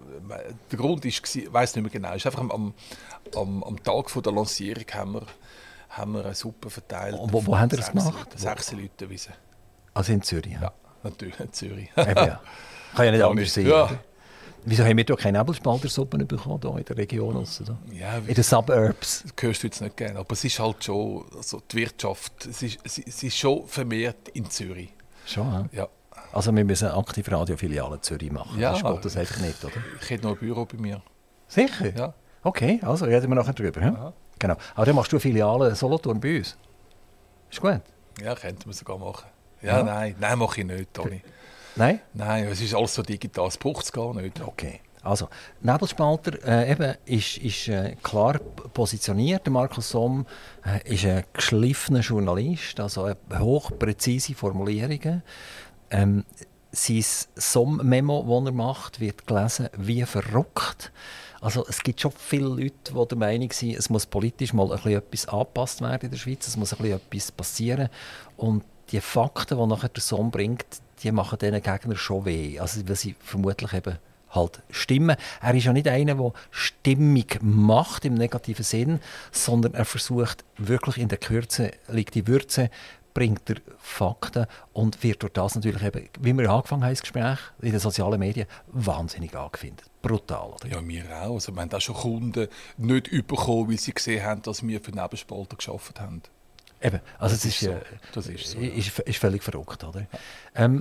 der Grund ist, ich weiß nicht mehr genau, ist einfach am, am, am Tag von der Lancierung haben wir, haben wir eine Suppe verteilt. Und wo, wo haben Sie das gemacht? Sechs Leute wissen. Also in Zürich? Ja, ja natürlich in Zürich. Eben, ja. Kann ja nicht Kann anders nicht. sein. Ja. Wieso haben wir hier keine Nebelspaltersuppe bekommen, hier in der Region? Also, ja, in den Suburbs? Das hörst du jetzt nicht gerne, aber es ist halt schon, also die Wirtschaft, es ist, es ist schon vermehrt in Zürich. Schon, ja? Ja. Also wir müssen aktiv Radiofiliale Zürich machen, ja, das geht das einfach nicht, oder? Ich hätte noch ein Büro bei mir. Sicher? Ja. Okay, also reden wir nachher drüber. Ja? Genau. Aber dann machst du eine Filiale Solothurn bei uns. Ist gut? Ja, könnten wir sogar machen. Ja, ja. nein, nein, mache ich nicht, Toni. Nein? Nein, es ist alles so digital, es braucht es gar nicht. Okay. Also, Nebelspalter äh, eben ist, ist äh, klar positioniert. Der Markus Somm äh, ist ein geschliffener Journalist, also äh, hochpräzise Formulierungen. Ähm, sein Somm-Memo, das er macht, wird gelesen wie verrückt. Also es gibt schon viele Leute, die der Meinung sind, es muss politisch mal ein bisschen etwas angepasst werden in der Schweiz, es muss ein bisschen etwas passieren. Und die Fakten, die nachher der Somm bringt, die machen diesen Gegnern schon weh. Also weil sie vermutlich eben halt stimmen. Er ist ja nicht einer, der Stimmung macht im negativen Sinn, sondern er versucht wirklich in der Kürze liegt die Würze, bringt er Fakten und wird durch das natürlich eben, wie wir angefangen haben, das Gespräch in den sozialen Medien, wahnsinnig angefindet. Brutal, oder? Ja, wir auch. Also, wir haben auch schon Kunden nicht bekommen, weil sie gesehen haben, dass wir für Nebelspalter gearbeitet haben. Eben, also das, das, ist, ist, äh, so. das ist so. Ja. Ist, ist völlig verrückt, oder? Ja. Ähm,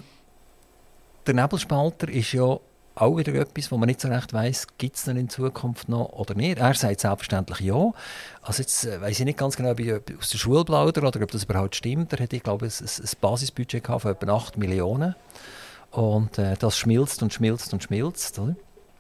der Nebelspalter ist ja auch wieder etwas, wo man nicht so recht weiss, gibt es ihn in Zukunft noch oder nicht. Er sagt selbstverständlich ja. Also jetzt äh, weiss ich nicht ganz genau, ob ich aus der Schule plaudere oder ob das überhaupt stimmt. Er hatte, ich glaube, ein, ein Basisbudget von etwa acht Millionen. Und äh, das schmilzt und schmilzt und schmilzt, oder?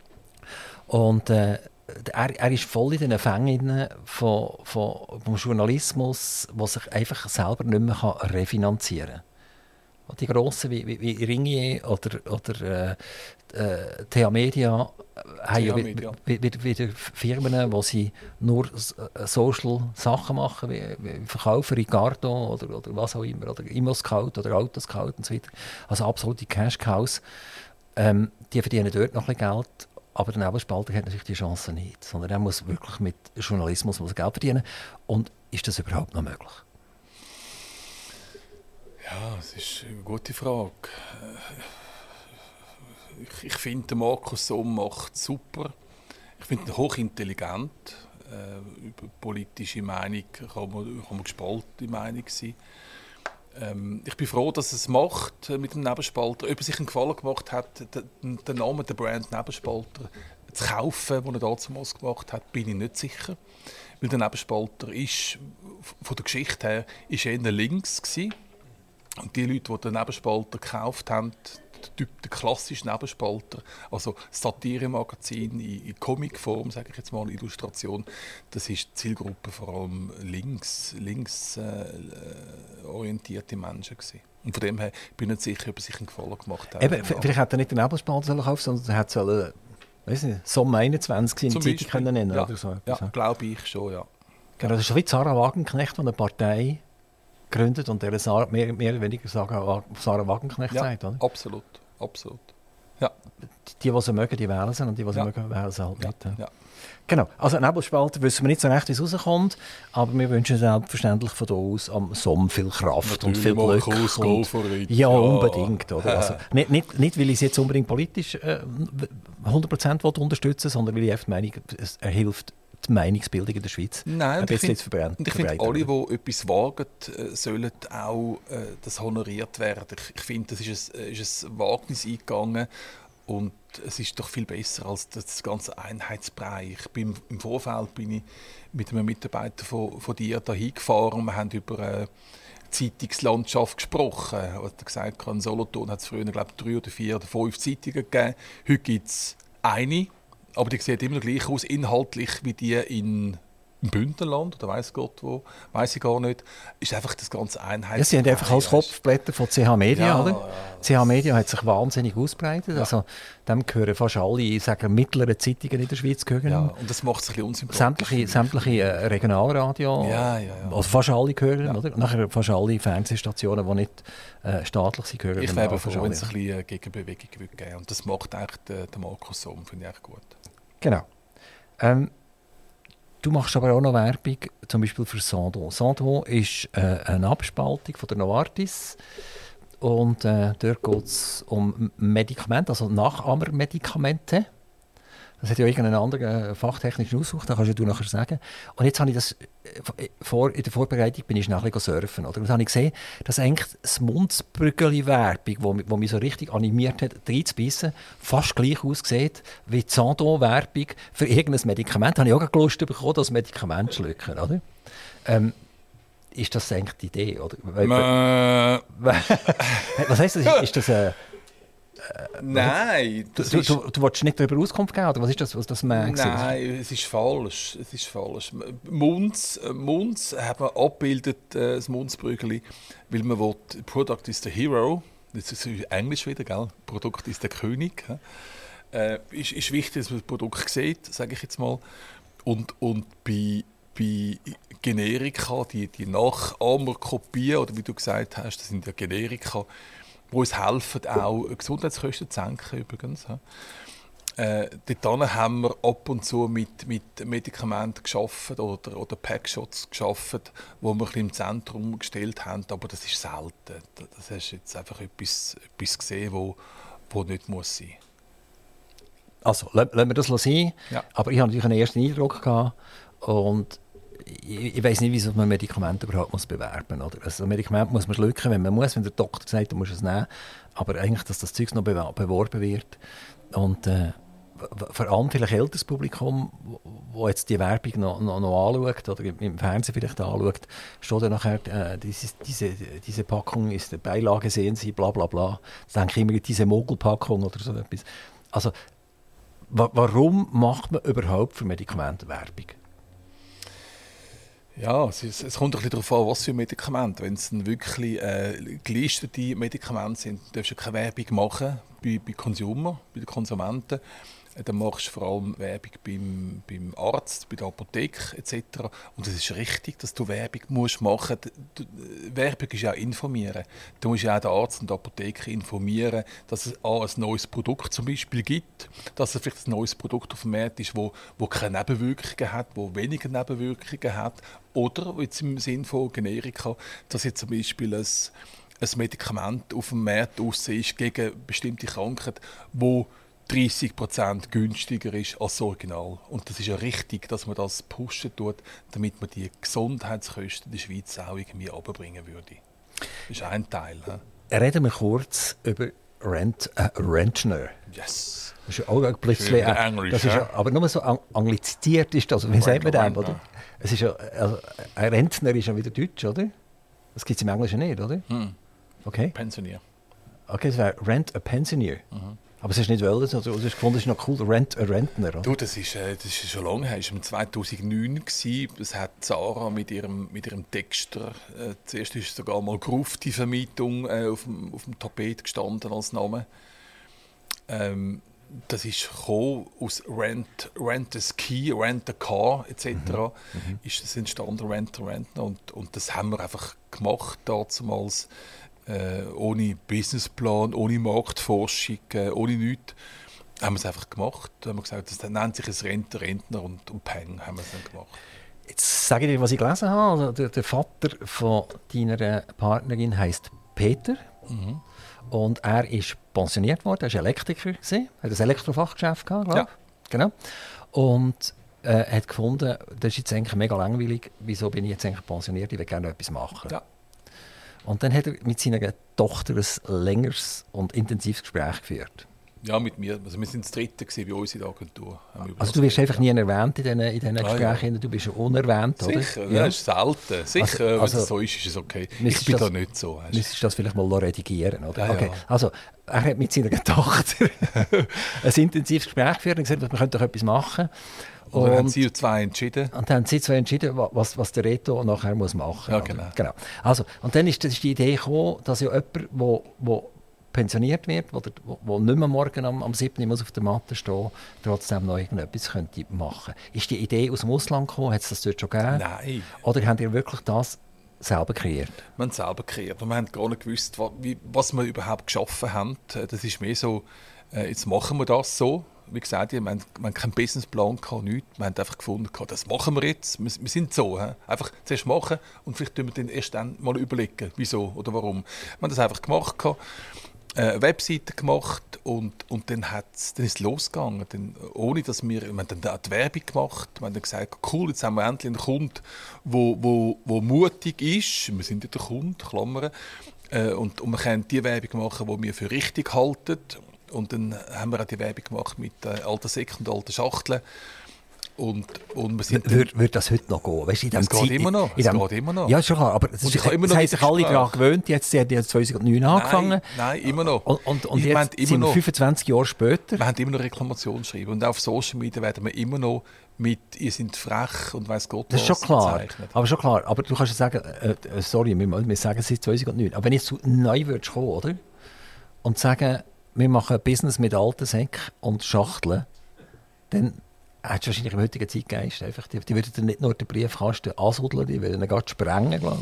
Und äh, er, er ist voll in den Fängen von, von, vom Journalismus, der sich einfach selber nicht mehr refinanzieren kann. Die Grossen wie, wie, wie Ringier oder, oder äh, äh, Thea Media äh, haben ja wieder, wieder, wieder Firmen, wo sie nur äh, Social Sachen machen, wie, wie Verkäufer, Ricardo oder, oder was auch immer, oder Immoscout oder Autoscout und so weiter. Also absolute Cash-Cows. Ähm, die verdienen dort noch ein bisschen Geld, aber der Nebelspalter hat natürlich die Chance nicht, sondern er muss wirklich mit Journalismus muss Geld verdienen. Und ist das überhaupt noch möglich? Ja, das ist eine gute Frage. Ich, ich finde, der Markus Somm macht super. Ich finde ihn hochintelligent. Äh, über politische Meinung kann man, kann man gespaltene Meinung sein. Ähm, ich bin froh, dass es macht äh, mit dem Nebelspalter. Ob er sich einen Gefallen gemacht hat, den, den Namen der Brand Nebelspalter zu kaufen, den er damals gemacht hat, bin ich nicht sicher. Weil der Nebelspalter ist, von der Geschichte her, ist eher links gewesen. Und die Leute, die den Nebelspalter gekauft haben, der Typ, der klassische Nebelspalter, also Satire-Magazin in, in Comicform, sage ich jetzt mal, Illustration, das ist die Zielgruppe vor allem links, links äh, orientierte Menschen gewesen. Und von dem her bin ich nicht sicher, ob er sich einen Gefallen gemacht hat. Eben, vielleicht hätte er nicht den Nebelspalter kaufen sollen, sondern er hätte sollen, weiss nicht, Sommer einundzwanzig in die Zeitung können nennen ja, oder so. Ja, glaube ich schon, ja. Genau, das ist wie Sarah Wagenknecht, die eine Partei gründet und der Sarah, mehr, mehr oder weniger Sarah, Sarah Wagenknecht ja, sagt, oder? Absolut, absolut. Ja. Die, die sie mögen, die wählen sie, und die, die sie ja. mögen, wählen sie halt ja. nicht. Ja. Ja. Genau, also Nebelspalter wissen wir nicht so recht, wie es rauskommt, aber wir wünschen selbstverständlich von hier aus am Sommer viel Kraft Natürlich, und viel Glück. Markus, und, go for it. ja, Ja. unbedingt. Oder? Also, nicht, nicht, nicht, weil ich es jetzt unbedingt politisch äh, hundert Prozent unterstützen will, sondern weil ich einfach meine, es hilft die Meinungsbildung in der Schweiz Nein, ein bisschen find, zu verbreiten. Und ich finde, alle, die etwas wagen, äh, sollen auch äh, das honoriert werden. Ich, ich finde, das ist ein, ist ein Wagnis eingegangen und es ist doch viel besser als das ganze Einheitsbrei. Ich bin, im Vorfeld bin ich mit einem Mitarbeiter von, von dir da hingefahren und wir haben über äh, Zeitungslandschaft gesprochen. Er hat gesagt, in Solothurn hat es früher, glaube ich, drei oder vier oder fünf Zeitungen gegeben. Heute gibt es eine. Aber die sieht immer gleich aus, inhaltlich wie die in, im Bündnerland oder weiss Gott wo, weiss ich gar nicht. Ist einfach das ganze Einheitsbrei. Ja, sie haben einfach als Kopfblätter von C H Media, ja, oder? Ja, C H Media hat sich wahnsinnig ausgebreitet. Ja. Also, dem gehören fast alle, ich sage, mittleren Zeitungen in der Schweiz. Gehören. Ja, und das macht es ein bisschen unsympathisch. Sämtliche, sämtliche äh, Regionalradio, ja, ja, ja. also fast alle gehören, ja. oder? Und nachher fast alle Fernsehstationen, die nicht äh, staatlich sind, gehören. Ich wäre froh, wenn es ein bisschen Gegenbewegung geben würde. Und das macht eigentlich der, der Markus Somm, finde ich echt gut. Genau. Ähm, du machst aber auch noch Werbung, zum Beispiel für Sandro. Sandro ist äh, eine Abspaltung von der Novartis und äh, dort geht es um Medikamente, also Nachahmermedikamente. Das hat ja irgendeinen anderen äh, fachtechnischen Ausdruck, das kannst ja du nachher sagen. Und jetzt habe ich das, äh, vor, in der Vorbereitung bin ich schnell surfen. Oder? Und dann habe ich gesehen, dass eigentlich das Mundsbrügeli-Werbung, die mich so richtig animiert hat, reinzubissen, fast gleich aussieht wie die Sandro-Werbung für irgendein Medikament. Da habe ich auch Lust bekommen, das Medikament zu schlucken. Oder? Ähm, ist das eigentlich die Idee? Oder? Was heisst das? Ist das äh, Äh, Nein. Du, du, du, du willst nicht darüber Auskunft geben, oder was ist das, was das merkt? Nein, es ist falsch. Es ist falsch. Munds, Munds haben wir abgebildet, äh, das Mundsbrügeli, weil man will, Product is the hero. Das ist Englisch wieder, gell? Produkt ist der König. Äh, ist, ist wichtig, dass man das Produkt sieht, sage ich jetzt mal. Und, und bei, bei Generika, die, die Nachahmerkopien, oder wie du gesagt hast, das sind ja Generika, die uns helfen, auch Gesundheitskosten zu senken übrigens. Äh, dort haben wir ab und zu mit, mit Medikamenten gearbeitet oder, oder Packshots gearbeitet, die wir ein bisschen im Zentrum gestellt haben, aber das ist selten. Das ist jetzt einfach etwas, etwas gesehen, wo, wo nicht muss sein. Also, lassen wir das sein. Ja. Aber ich hatte natürlich einen ersten Eindruck gehabt und ich, ich weiss nicht, wieso man Medikamente überhaupt muss bewerben muss. Also ein Medikament muss man schlucken, wenn man muss, wenn der Doktor sagt, du musst es nehmen. Aber eigentlich, dass das Zeug noch beworben wird. Und äh, vor allem vielleicht älteres Publikum, das jetzt die Werbung noch, noch, noch anschaut oder im Fernsehen vielleicht anschaut, steht dann nachher, äh, diese, diese, diese Packung ist der Beilage, sehen Sie, bla bla bla. Da denke ich immer, diese Mogelpackung oder so etwas. Also, wa- warum macht man überhaupt für Medikamente Werbung? Ja, es, ist, es kommt ein bisschen darauf an, was für Medikamente. Wenn es wirklich äh, gelistete Medikamente sind, darfst du keine Werbung machen bei, bei Consumer, bei den Konsumenten. Dann machst du vor allem Werbung beim, beim Arzt, bei der Apotheke et cetera. Und es ist richtig, dass du Werbung musst machen musst. Werbung ist ja auch informieren. Du musst ja auch den Arzt und die Apotheke informieren, dass es A, ein neues Produkt zum Beispiel gibt, dass es vielleicht ein neues Produkt auf dem Markt ist, das keine Nebenwirkungen hat, das weniger Nebenwirkungen hat. Oder, jetzt im Sinne von Generika, dass jetzt zum Beispiel ein, ein Medikament auf dem Markt aussehen ist gegen bestimmte Krankheiten, wo dreißig Prozent günstiger ist als das Original. Und das ist ja richtig, dass man das pushen tut, damit man die Gesundheitskosten in der Schweiz auch irgendwie runterbringen würde. Das ist ein Teil. He? Reden wir kurz über Rent, äh, Rentner. Yes. Das ist auch ein plötzlich, äh, Englisch, das ist ja, aber nur so ang anglizitiert ist das. Wie sagt man das, oder? Es ist ja, also, ein Rentner ist ja wieder Deutsch, oder? Das gibt es im Englischen nicht, oder? Hm. Okay. Pensionier. Okay, das wäre Rent a Pensioner. Mhm. Aber es ist nicht wollen, also es ist gefunden, es ist noch cool, Rent a Rentner. Oder? Du, das ist, äh, das ist schon lange her, das war zweitausendneun. Das hat Sarah mit ihrem, mit ihrem Texter, äh, zuerst ist sogar mal Groove, die Vermietung, äh, auf, dem, auf dem Tapet gestanden als Name. Ähm, das ist aus Rent, Rent a Ski, Rent a Car et cetera. Mhm. Ist das entstanden, Rent a Rentner. Und, und das haben wir einfach gemacht, damals. Äh, ohne Businessplan, ohne Marktforschung, äh, ohne nichts. Haben wir es einfach gemacht. Haben wir gesagt, das nennt sich ein Rentner, Rentner und, und Peng haben wir es dann gemacht. Jetzt sage ich dir, was ich gelesen habe. Also der, der Vater von deiner Partnerin heisst Peter. Mhm. Und er ist pensioniert worden, er war Elektriker, gewesen, hat ein Elektrofachgeschäft gehabt, glaube ich. Ja. Genau. Und äh, hat gefunden, das ist jetzt eigentlich mega langweilig, wieso bin ich jetzt eigentlich pensioniert, ich will gerne etwas machen. Ja. Und dann hat er mit seiner Tochter ein längeres und intensives Gespräch geführt. Ja, mit mir. Also wir waren das Dritte bei uns in der Agentur. Also du wirst einfach nie erwähnt in diesen, in diesen ah, Gesprächen, ja. Du bist unerwähnt, oder? Sicher, ja. Das ist selten. Sicher, also, also, wenn es so ist, ist es okay. Ich bin das, da nicht so. Müsstest du das vielleicht mal redigieren, oder? Ja, okay. Ja. Also, er hat mit seiner Tochter ein intensives Gespräch geführt und gesagt, wir könnten doch etwas machen. Und, und dann haben sie zwei entschieden. Und dann haben sie zwei entschieden, was, was der Reto nachher muss machen muss. Ja, genau. genau. Also, und dann ist, ist die Idee gekommen, dass ja jemand, der pensioniert wird, wo, wo, wo nicht mehr morgen am, am siebten muss auf der Matte stehen, trotzdem noch irgendetwas könnte machen. Ist die Idee aus dem Ausland gekommen? Hat es das dort schon gegeben? Nein. Oder habt ihr wirklich das selber kreiert? Wir haben es selber kreiert. Wir haben gar nicht gewusst, was, wie, was wir überhaupt geschaffen haben. Das ist mehr so, äh, jetzt machen wir das so. Wie gesagt, wir haben, wir haben keinen Businessplan, nichts. Wir haben einfach gefunden, das machen wir jetzt. Wir, wir sind so. He? Einfach zuerst machen und vielleicht tun wir dann erst dann mal überlegen, wieso oder warum. Wir haben das einfach gemacht. Eine Webseite gemacht und, und dann, hat's, dann ist es losgegangen. Dann, ohne dass wir, wir haben dann die Werbung gemacht, wir haben dann gesagt, cool, jetzt haben wir endlich einen Kunden, der wo, wo, wo mutig ist. Wir sind ja der Kunde, Klammern. Äh, und, und wir können die Werbung machen, die wir für richtig halten. Und dann haben wir auch die Werbung gemacht mit äh, alten Säcken und alten Schachteln. Und, und wir sind Würde würd das heute noch gehen? Weißt, in es geht Zeit, immer noch. In, in dem, es geht immer noch. Ja, schon klar. Aber es, ist, es haben sich alle daran gewöhnt. Jetzt, sie haben ja zweitausendneun angefangen. Nein, nein, immer noch. Und, und, und jetzt immer sind wir fünfundzwanzig Jahre später. Wir haben immer noch Reklamationen schreiben. Und auf Social Media werden wir immer noch mit «Ihr seid frech» und weiss Gott was. Das ist schon klar. Aber schon klar. Aber du kannst ja sagen, äh, sorry, wir, wir sagen es seit zweitausendneun. Aber wenn jetzt du neu würdest kommen, oder? Und sagen, wir machen ein Business mit alten Säcken und Schachteln, dann hat es wahrscheinlich im heutigen Zeitgeist einfach, die, die würden dann nicht nur den Briefkasten ansuddeln, die würden ihn gerade sprengen, glaube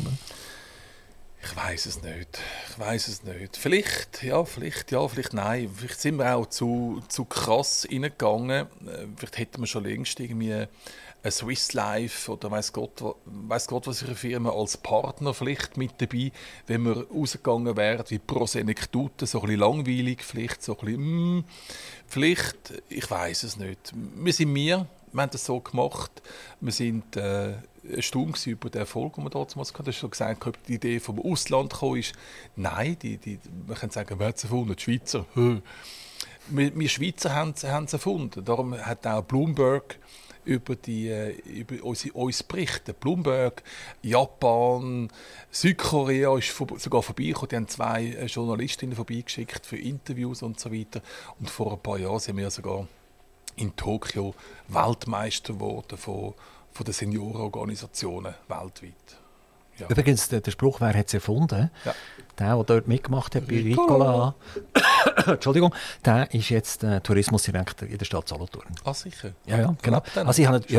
ich. Ich weiss es nicht. Ich weiss es nicht. Vielleicht, ja, vielleicht, ja, vielleicht nein. Vielleicht sind wir auch zu, zu krass reingegangen. Vielleicht hätten wir schon längst irgendwie eine Swiss Life oder weiss Gott, weiss Gott was für eine Firma als Partner vielleicht mit dabei, wenn wir rausgegangen wären wie Pro Senectute, so ein bisschen langweilig, vielleicht so ein bisschen, mm, vielleicht, ich weiss es nicht. Wir sind wir, wir haben das so gemacht, wir sind äh, erstaunt über den Erfolg, den wir damals hatten. Du hast schon gesagt, ob die Idee vom Ausland gekommen ist. Nein, die, die, man kann sagen, wer hat es erfunden? Die Schweizer. Wir, wir Schweizer haben es erfunden. Darum hat auch Bloomberg über, die, über uns, uns berichten. Bloomberg, Japan, Südkorea ist sogar vorbeigekommen. Die haben zwei Journalistinnen vorbeigeschickt für Interviews und so weiter. Und vor ein paar Jahren sind wir sogar in Tokio Weltmeister geworden von, von den Seniorenorganisationen weltweit. Ja. Übrigens, der, der Spruch, wer hat es erfunden? Ja. Der, der dort mitgemacht hat bei Ricola, Entschuldigung, der ist jetzt äh, Tourismusdirektor in der Stadt Solothurn. Ah, sicher? Ja, ja, genau. Also ich habe ja,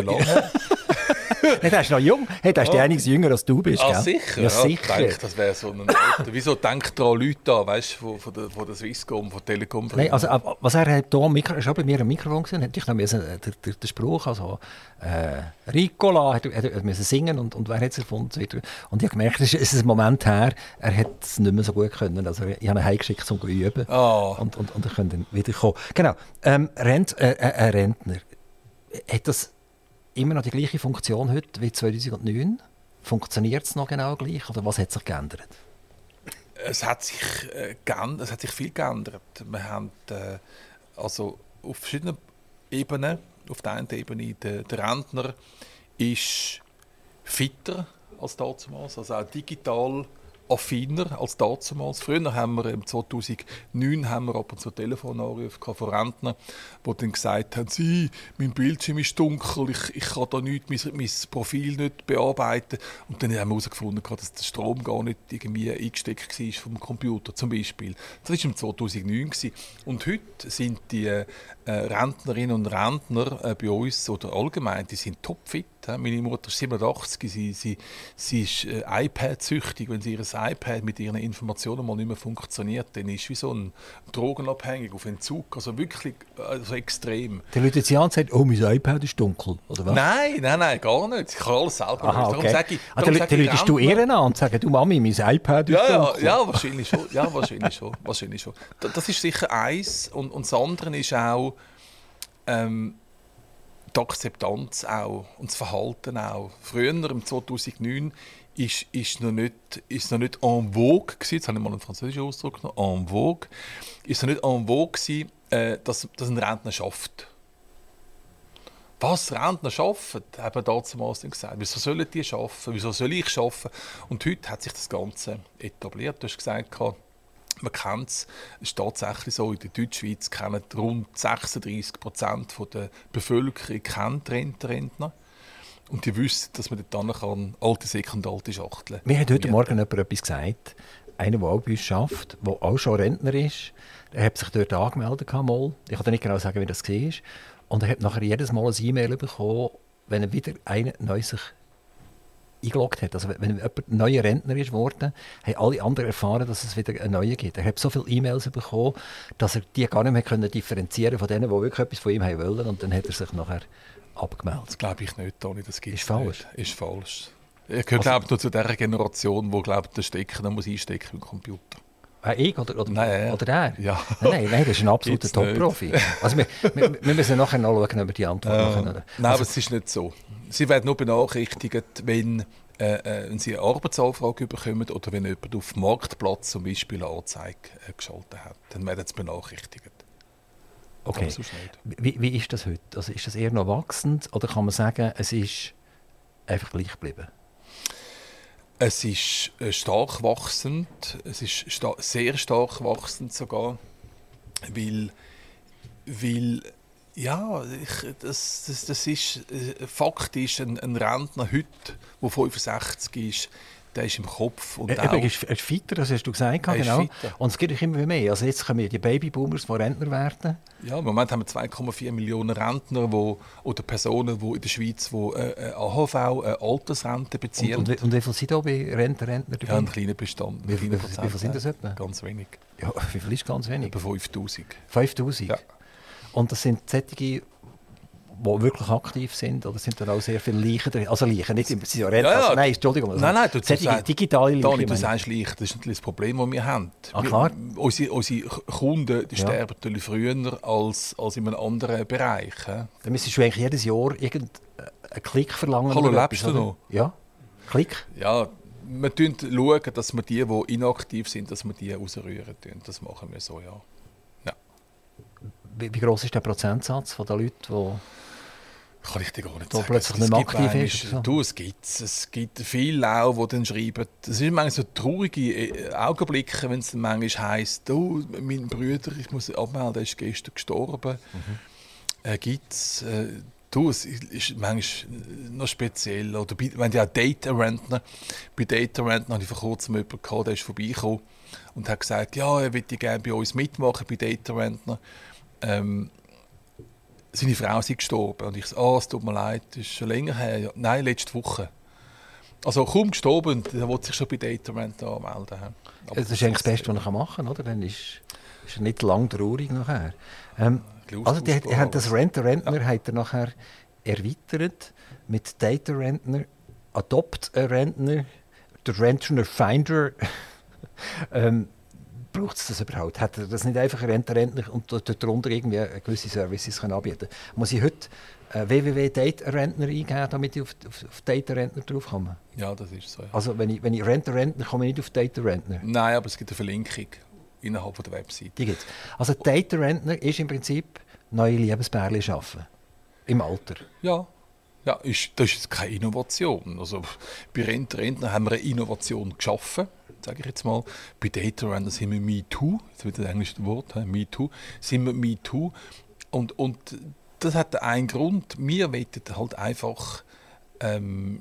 hey, der ist noch jung. Hey, der ist oh. einiges jünger als du bist. Ah, gell? sicher? Ja, sicher. Ja, ich denke, das wäre so ein Alter. Wieso denkt da Leute an, weißt du, von, von, der, von der Swisscom, von der Telekom? Nein, also, was er hat hier, Mikro, schon bei mir am Mikrofon gesehen, hat ich noch müssen, der, der, der Spruch, also äh, Ricola, hat er, er müssen singen und, und wer hat es erfunden? Und ich habe gemerkt, es ist ein Moment her, er hat es nicht mehr so gut können. Also ich habe ihn heimgeschickt, um zu üben. Oh. Und, und, und er könnte dann wieder kommen. Genau, ähm, Rent, äh, äh, ein Rentner, hat das immer noch die gleiche Funktion heute wie zweitausendneun? Funktioniert es noch genau gleich oder was hat sich geändert? es, hat sich, äh, geändert, es hat sich viel geändert. Wir haben äh, also auf verschiedenen Ebenen, auf der einen Ebene, der, der Rentner ist fitter als damals, also auch digital affiner als damals. Früher haben wir im zweitausendneun haben wir ab und zu Telefonanrufe von Rentnern, die dann gesagt haben, «Sie, mein Bildschirm ist dunkel, ich, ich kann da nicht, mein, mein Profil nicht bearbeiten.» Und dann haben wir herausgefunden, dass der Strom gar nicht irgendwie eingesteckt war vom Computer zum Beispiel. Das war im zweitausendneun. Und heute sind die äh, Rentnerinnen und Rentner äh, bei uns, oder allgemein, die sind topfit. Meine Mutter ist siebenundachtzig, sie, sie, sie ist äh, iPad-süchtig. Wenn sie ihr iPad mit ihren Informationen mal nicht mehr funktioniert, dann ist sie wie so ein Drogenabhängig auf Entzug. Also wirklich also extrem. Die Leute jetzt an und sagen, oh, mein iPad ist dunkel, oder was? Nein, nein, nein, gar nicht. Ich kann alles selber Aha, lösen. Darum okay. sage ich, ah, darum die sage die ich Leute du Rentner- eher an und sagen, du Mami, mein iPad ist ja, dunkel. ja, ja, wahrscheinlich schon. Ja, wahrscheinlich schon. Wahrscheinlich schon. Da- Das ist sicher eins. Und, und das andere ist auch ähm, die Akzeptanz auch und das Verhalten auch. Früher, im zweitausendneun, ist, ist noch nicht, ist noch nicht en vogue gewesen, jetzt habe ich mal einen französischen Ausdruck noch, en vogue, ist noch nicht en vogue gewesen, äh, dass, dass ein Rentner schafft. Was Rentner arbeiten, haben damals gesagt. Wieso sollen die arbeiten? Wieso soll ich arbeiten? Und heute hat sich das Ganze etabliert. Du hast gesagt, man kennt es, es ist tatsächlich so, in der Deutschschweiz kennen rund sechsunddreißig Prozent der Bevölkerung kennt Rentner, Rentner. Und die wissen, dass man dort kann, alte Säcke und alte Schachteln. Mir hat heute Morgen jemand etwas gesagt. Einer, der auch bei uns arbeitet, der auch schon Rentner ist, der hat sich dort angemeldet. Mal. Ich kann nicht genau sagen, wie das war. Und er hat nachher jedes Mal ein E-Mail bekommen, wenn er wieder einer neu sich eingeloggt hat. Also wenn jemand ein neuer Rentner ist geworden, haben alle anderen erfahren, dass es wieder einen neuen gibt. Er hat so viele E-Mails bekommen, dass er die gar nicht mehr können differenzieren von denen, die wirklich etwas von ihm haben wollen. Und dann hat er sich nachher abgemeldet. Das glaube ich nicht, Toni, das gibt's Ist falsch. nicht. Ist falsch. Ich gehöre, glaube ich, nur zu dieser Generation, die glaubt, der Stecker der muss einstecken im Computer. Äh, ich oder, oder, Nein, ja. oder er? Ja. Nein, nein, das ist ein absoluter Gibt's Top-Profi. Also wir, wir, wir müssen nachher noch schauen, ob wir die Antwort Äh, machen. Nein, Also, aber es ist nicht so. Sie werden nur benachrichtigt, wenn, äh, äh, wenn Sie eine Arbeitsanfrage bekommen oder wenn jemand auf dem Marktplatz zum Beispiel eine Anzeige äh, geschaltet hat. Dann werden Sie benachrichtigt. okay. Aber sonst nicht. Wie, wie ist das heute? Also ist das eher noch wachsend oder kann man sagen, es ist einfach gleich geblieben? Es ist äh, stark wachsend, es ist sta- sehr stark wachsend sogar, weil, weil ja, ich, das, das, das ist äh, faktisch ein, ein Rentner heute, der fünfundsechzig ist, der ist im Kopf. Und Er, auch, er ist, er ist fitter, das hast du gesagt. Er ist Genau. fitter. Und es gibt immer mehr. Also jetzt kommen die Babyboomers, die Rentner werden. ja, im Moment haben wir zwei Komma vier Millionen Rentner wo, oder Personen wo in der Schweiz, die äh, A H V, äh, Altersrente beziehen. Und, und, und wie viele sind da bei Rentner, Rentner dabei? ja, einen kleinen Bestand. Wie, wie, Einen wie, kleinen wie viel sind das etwa? Ganz wenig. Ja, wie viel ist ganz wenig? Etwa fünftausend. fünftausend? Ja. Und das sind solche, die wirklich aktiv sind? Oder sind da auch sehr viele Leichen drin? Also Leichen, nicht im- sie sind ja Rentner. Ja, ja. Also, nein, Entschuldigung. Also Nein, nein, du- du solche sagst- digitale Leichen. Dani, du meine ich. sagst leicht, das ist natürlich das Problem, das wir haben. Ah, klar. Wir, unsere, unsere Kunden die Ja. sterben natürlich früher als, als in einem anderen Bereich. He? Dann müsstest du eigentlich jedes Jahr irgendeinen Klick verlangen. Hallo, oder lebst etwas, du oder? noch? Ja, Klick. Ja, wir schauen, dass wir die, die inaktiv sind, dass wir die rausrühren. Das machen wir so, ja. Wie, wie gross ist der Prozentsatz von den Leuten, die... Kann ich dir gar nicht Da sagen. plötzlich Es nicht mehr gibt aktiv manchmal- ist oder so. Du, es gibt es. gibt viele auch, die dann schreiben. Es sind manchmal so traurige äh, Augenblicke, wenn es dann manchmal heisst, du, mein Bruder, ich muss abmelden, der ist gestern gestorben. Mhm. Äh, gibt's, äh, du, es ist manchmal noch speziell. Oder bei, wenn ja auch Data-Rentner, bei Data-Rentner hatte ich vor kurzem jemanden gehabt, der ist vorbeigekommen und hat gesagt, ja, er würde gerne bei uns mitmachen, bei Data-Rentner. Ähm, seine Frau ist gestorben. Und ich so, oh, es tut mir leid, das ist schon länger her. Ja, nein, letzte Woche. Also kaum gestorben, und er wollte sich schon bei Datarent anmelden. Aber Das ist eigentlich das Beste, was er machen kann, oder? Dann ist, ist er nicht lang traurig nachher. Ähm, also die, hat- er hat das Renter-Rentner ja. hat er nachher erweitert mit Data-Rentner, Adopt-Rentner, der Rentner-Finder. ähm, braucht es das überhaupt? Hat er das nicht einfach Rentner und dort drunter irgendwie gewisse Services können anbieten können? Muss ich heute äh, w w w punkt daterentner eingeben, damit ich auf, auf, auf Daterentner draufkomme? Ja, das ist so. Ja. Also wenn ich, wenn ich Rentner-Rentner komme ich nicht auf Daterentner? Nein, aber es gibt eine Verlinkung innerhalb der Webseite. Die gibt's. Also Daterentner ist im Prinzip neue Liebespärchen schaffen. Im Alter. Ja. Ja, ist, das ist keine Innovation. Also, bei Rentner Rentner haben wir eine Innovation geschaffen, sage ich jetzt mal. Bei Daterentner sind wir MeToo, jetzt wird das englische Wort, MeToo, sind wir MeToo. Und, und das hat einen Grund. Wir wollen halt einfach ähm,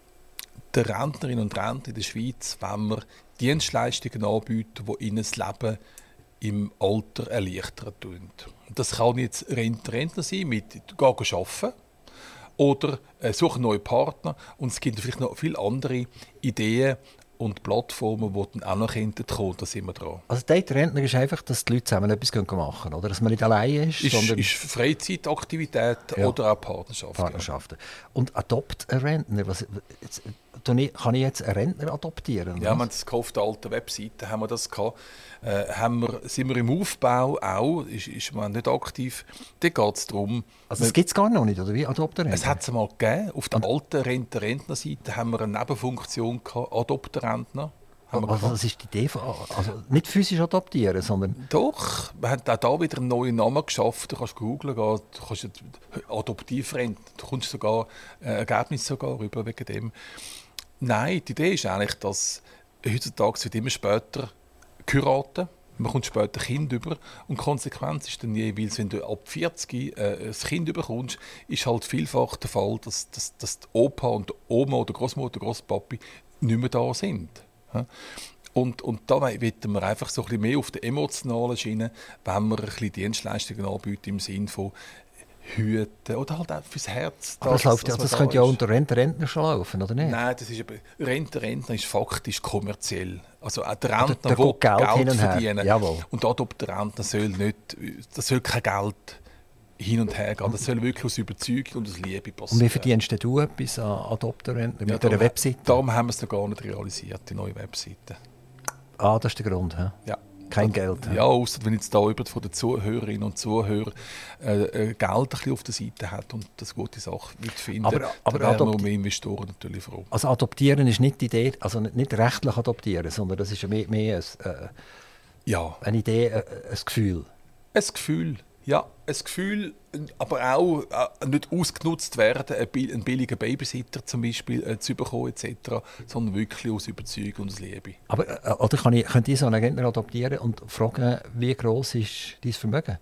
den Rentnerinnen und Rentnern in der Schweiz, wenn wir Dienstleistungen anbieten, die ihnen das Leben im Alter erleichtern tun. Das kann jetzt Rentner Rentner sein, mit gehen arbeiten. Oder äh, suchen neue Partner. Und es gibt vielleicht noch viele andere Ideen und Plattformen, die dann auch noch kommen. Da sind wir dran. Also Daterentner ist einfach, dass die Leute zusammen etwas machen können, oder? Dass man nicht allein ist, ist sondern... Ist Freizeitaktivität ja. Oder auch Partnerschaften. Partnerschaften. Ja. Und adopt a Rentner. Was, jetzt, kann ich jetzt einen Rentner adoptieren? Ja, wir haben das auf der alten Webseite haben wir das gehabt. Äh, haben wir, sind wir im Aufbau auch, ist, ist man nicht aktiv. Da geht es darum... Also das gibt es gar noch nicht, oder wie? Adopt a Rentner? Es hat es mal gegeben. Auf der Und? alten Rentner-Rentner-Seite haben wir eine Nebenfunktion gehabt, Adopt a Rentner. Also das ist die Idee von, also nicht physisch adoptieren, sondern... Doch, wir haben auch da wieder einen neuen Namen geschaffen. Du kannst googlen, du kannst Adoptivrentner, du kommst sogar äh, Ergebnisse sogar rüber wegen dem. Nein, die Idee ist eigentlich, dass heutzutage wird immer später geheiratet, man kommt später Kind über und die Konsequenz ist dann jeweils, wenn du ab vierzig äh, ein Kind bekommst, ist halt vielfach der Fall, dass, dass, dass die Opa und die Oma oder Großmutter, Großpapi nicht mehr da sind. Und, und da wollen wir einfach so ein bisschen mehr auf der emotionalen Schiene, wenn wir ein bisschen Dienstleistungen anbieten im Sinne von Hüten oder halt auch fürs Herz. Aber das, das, läuft, das, das da könnte ja auch unter Rentner Rentner schon laufen, oder nicht? Nein, das ist aber, Rentner Rentner ist faktisch kommerziell. Also auch der Rentner, der will Geld, Geld verdienen. Jawohl. Und Adopt der Rentner soll nicht, das soll kein Geld hin und her gehen. Das soll wirklich aus Überzeugung und aus Liebe passieren. Und wie verdienst du etwas an Adopt a Rentner mit ja, einer Webseite? Darum haben wir es noch gar nicht realisiert, die neue Webseite. Ah, das ist der Grund, he? Ja. Kein Geld. Ja, außer wenn jetzt da jemand von den Zuhörerinnen und Zuhörern äh, äh, Geld ein bisschen auf der Seite hat und das gute Sache mitfinden, aber, aber dann wären wir um Investoren natürlich froh. Also adoptieren ist nicht die Idee, also nicht rechtlich adoptieren, sondern das ist mehr, mehr ein, äh, ja. eine Idee, äh, ein Gefühl. Ein Gefühl, ja. Ein Gefühl, aber auch äh, nicht ausgenutzt werden, einen billigen Babysitter zum Beispiel äh, zu bekommen et cetera, sondern wirklich aus Überzeugung und aus Liebe. Aber äh, oder kann ich, könnt ihr so einen Rentner adoptieren und fragen, wie gross ist dein Vermögen?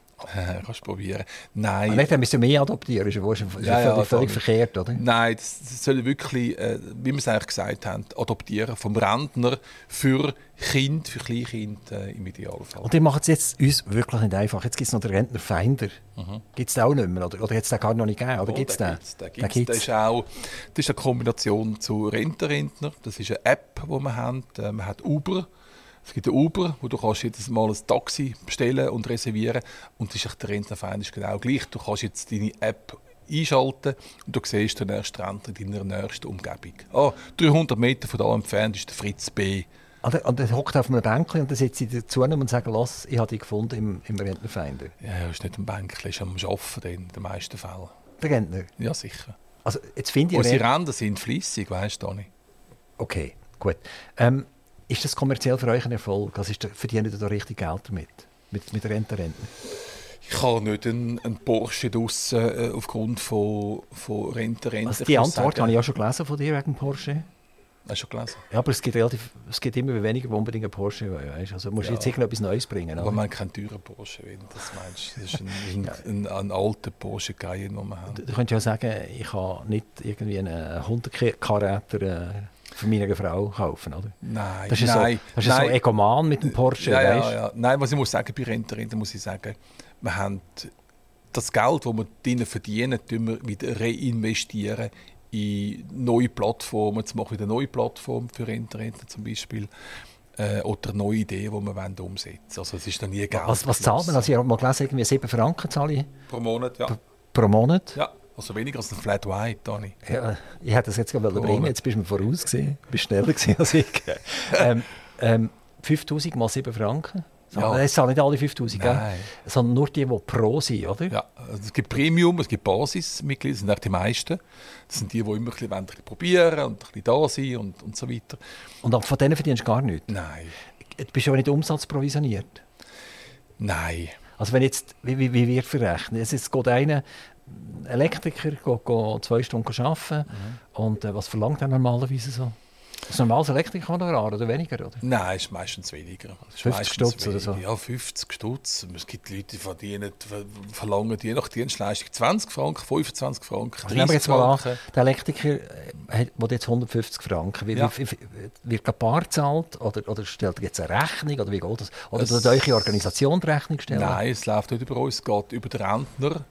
Äh, kannst du probieren. Nein. Nicht, dann müsst ihr mehr adoptieren, das ist ja, ist ja, ja völlig, völlig verkehrt, oder? Nein, das, das soll wirklich, äh, wie wir es eigentlich gesagt haben, adoptieren vom Rentner für Kind, für Kleinkinder äh, im Idealfall. Und die machen es jetzt uns wirklich nicht einfach. Jetzt gibt es noch den Rentnerfinder. Mhm. Gibt es den auch nicht mehr? Oder, oder hat es den gar noch nicht gegeben? Oder oh, gibt's den? Gibt's, den gibt's. Den gibt's. Das, ist auch, das ist eine Kombination zu Rentner-Rentner. Das ist eine App, die wir haben. Äh, man hat Uber. Es gibt eine Uber, wo du kannst jedes Mal ein Taxi bestellen und reservieren. Und das ist der Rentnerfinder ist genau gleich. Du kannst jetzt deine App einschalten und du siehst den nächsten Rentner in deiner nächsten Umgebung. Ah, dreihundert Meter von da entfernt ist der Fritz B. Und er hockt auf einem Bänkchen und dann sitzt sie dazu und sagt, lass, ich habe dich gefunden im, im Rentnerfinder. Ja, er ist nicht am Bänkchen, er ist am Arbeiten in den meisten Fällen. Der Rentner? Ja, sicher. Also, jetzt finde ich Unsere Rentner sind fleissig, weißt du, Dani. Okay, gut. Ähm, ist das kommerziell für euch ein Erfolg? Also ist da, verdienen ihr da richtig Geld damit? Mit, mit Rentner-Rentner? Ich habe nicht einen, einen Porsche draussen äh, aufgrund von, von Rentner-Rentner. Also die Antwort habe ich auch schon gelesen von dir wegen Porsche. Hast du schon gelesen? Ja, aber es gibt, relativ, es gibt immer weniger, die unbedingt einen Porsche wollen. Weißt? Also musst du ja. jetzt irgendetwas Neues bringen. Aber man kann keinen teuren Porsche, wenn du das meinst. Das ist ein, ein, ein, ein alter Porsche Cayenne, den wir haben. Du, du könntest ja sagen, ich habe nicht irgendwie einen Hundertkaräter für meine Frau kaufen, oder? Nein, das ist nein. So, das ist nein. so Egoman mit dem Porsche, ja, weißt? Ja, ja. Nein, was ich muss sagen, bei Rentner muss ich sagen, wir haben das Geld, das wir drinnen verdienen, wir wieder reinvestieren in neue Plattformen, zum Beispiel eine neue Plattform für Rentner zum Beispiel, äh, oder neue Ideen, die wir wollen umsetzen wollen. Also es ist noch nie Geld. Was, was zahlt man? Also ich habe mal gelesen, irgendwie sieben Franken zahle ich. Pro Monat, ja. Pro, pro Monat? Ja, also weniger als ein Flat White, Dani. Ja, ich hätte das jetzt gerade bringen, jetzt bist du mir voraus gewesen, bist schneller gewesen als ich. ähm, ähm, fünftausend mal sieben Franken. Ja. Es sind nicht alle fünftausend, gell? Nein. Sondern nur die, die pro sind, oder? Ja, also es gibt Premium, es gibt Basismitglieder, das sind eigentlich die meisten. Das sind die, die immer ein bisschen, ein bisschen probieren und ein bisschen da sind und, und so weiter. Und von denen verdienst du gar nichts? Nein. Du bist ja nicht umsatzprovisioniert. Nein. Also wenn jetzt, wie, wie, wie wird verrechnet? Es ist geht einer, ein Elektriker, geht, geht zwei Stunden arbeiten mhm. und äh, was verlangt er normalerweise so? Ist ein normales Elektrikerhonorar oder weniger? Oder? Nein, es ist meistens weniger. Ist fünfzig Stutz oder so? Ja, fünfzig Stutz. Es gibt Leute, die verdienen, verlangen je nach Dienstleistung zwanzig Franken, fünfundzwanzig Franken, dreißig Nehmen wir jetzt mal Franken. an, der Elektriker äh, hat jetzt hundertfünfzig Franken. Wie, Ja. wie, wie, wird er bar gezahlt oder, oder stellt er jetzt eine Rechnung? Oder wie geht das? Oder Es- tut eure Organisation die Rechnung stellen? Nein, es läuft nicht über uns, es geht über den Rentner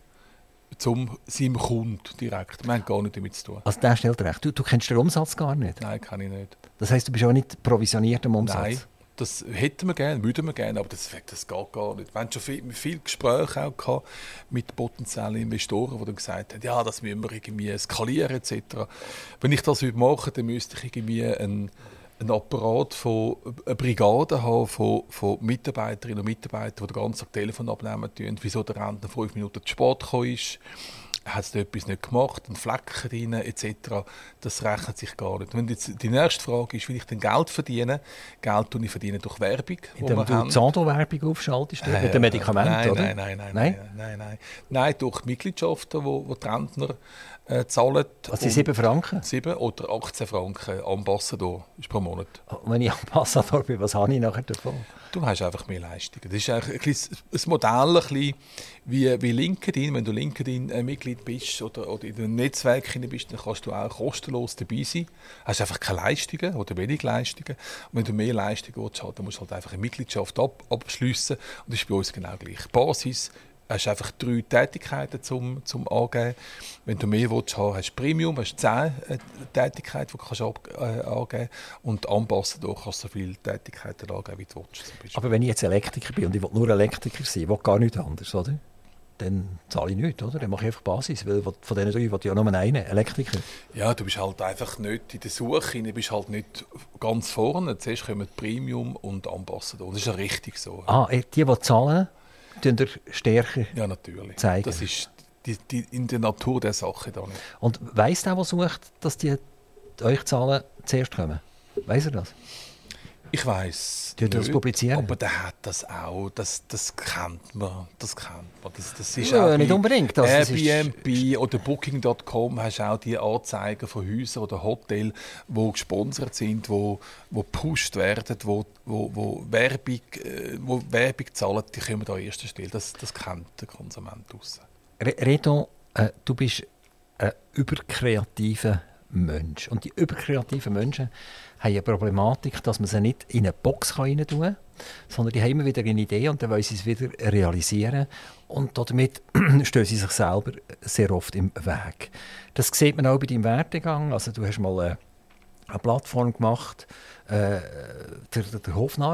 zum seinem Kunden direkt. Wir haben gar nichts damit zu tun. Also der stellt recht. Du, du kennst den Umsatz gar nicht. Nein, kann ich nicht. Das heisst, du bist auch nicht provisioniert am Umsatz? Nein, das hätten wir gerne, würden wir gerne, aber das, das geht gar nicht. Wir haben schon viel, viel Gespräche auch gehabt mit potenziellen Investoren, die dann gesagt haben, ja, das müssen wir irgendwie skalieren et cetera. Wenn ich das machen würde, dann müsste ich irgendwie einen, einen Apparat von eine Brigade haben von, von Mitarbeiterinnen und Mitarbeitern, die den ganzen Tag Telefon abnehmen tun, wieso der Rentner fünf Minuten zu spät gekommen ist. Hat es da etwas nicht gemacht, ein Flecken drin, et cetera. Das rechnet sich gar nicht. Wenn jetzt die nächste Frage ist, wie ich denn Geld verdiene, Geld tue ich verdiene durch Werbung, die Indem wir du haben. Zando-Werbung aufschaltest, Äh, mit dem Medikament, nein, oder? Nein, nein, nein, Nein? nein, nein, nein. Nein, durch Mitgliedschaften, die, die die Rentner äh, zahlen. Also die sieben Franken? sieben oder achtzehn Franken Ambassador ist pro Monat. Und wenn ich Ambassador bin, was habe ich nachher davon? Du hast einfach mehr Leistungen. Das ist eigentlich ein, bisschen, ein Modell ein bisschen wie, wie LinkedIn. Wenn du LinkedIn-Mitglied bist oder, oder in einem Netzwerk hinein bist, dann kannst du auch kostenlos dabei sein. Du hast einfach keine Leistungen oder wenig Leistungen. Und wenn du mehr Leistungen willst, dann musst du halt einfach eine Mitgliedschaft ab, abschliessen. Und das ist bei uns genau gleich. Basis, hast du einfach drei Tätigkeiten zum, zum Angeben. Wenn du mehr willst, hast du Premium, hast zehn äh, Tätigkeiten, die du kannst ab, äh, angeben kannst. Und Ambassador kannst du so viele Tätigkeiten angeben, wie du willst. Zum Beispiel. Aber wenn ich jetzt Elektriker bin und ich will nur Elektriker sein, ich will gar nichts anderes, oder? Dann zahle ich nichts, oder? Dann mache ich einfach Basis, weil von diesen drei will ich ja nur einen, Elektriker. Ja, du bist halt einfach nicht in der Suche, du bist halt nicht ganz vorne. Zuerst kommen Premium und Ambassador. Das ist ja richtig so. Ah, die, die zahlen, tun dir stärker Ja, natürlich. zeigen. Das ist die, die, in der Natur der Sache da nicht. Und weiss der, der sucht, dass die euch Zahlen zuerst kommen? Weiss er das? Ich weiss. Tut er das publizieren? Aber der hat das auch. Das, das kennt man. Das kennt man. Das, das ist Ja, auch nicht bei unbedingt. Also, das ist- Airbnb oder Booking Punkt com hast du auch die Anzeigen von Häusern oder Hotels, die gesponsert sind, die, die gepusht werden, wo, wo, wo, Werbung, äh, wo Werbung zahlen, die kommen da an erster Stelle. Das, das kennt der Konsument draussen. Re- Reto, äh, du bist ein überkreativer Mensch. Und die überkreativen Menschen haben eine Problematik, dass man sie nicht in eine Box rein tun kann, sondern die haben immer wieder eine Idee und dann wollen sie es wieder realisieren. Und damit stehen sie sich selber sehr oft im Weg. Das sieht man auch bei deinem Werdegang. Also du hast mal eine, eine Plattform gemacht, äh, der, der Hofnarr,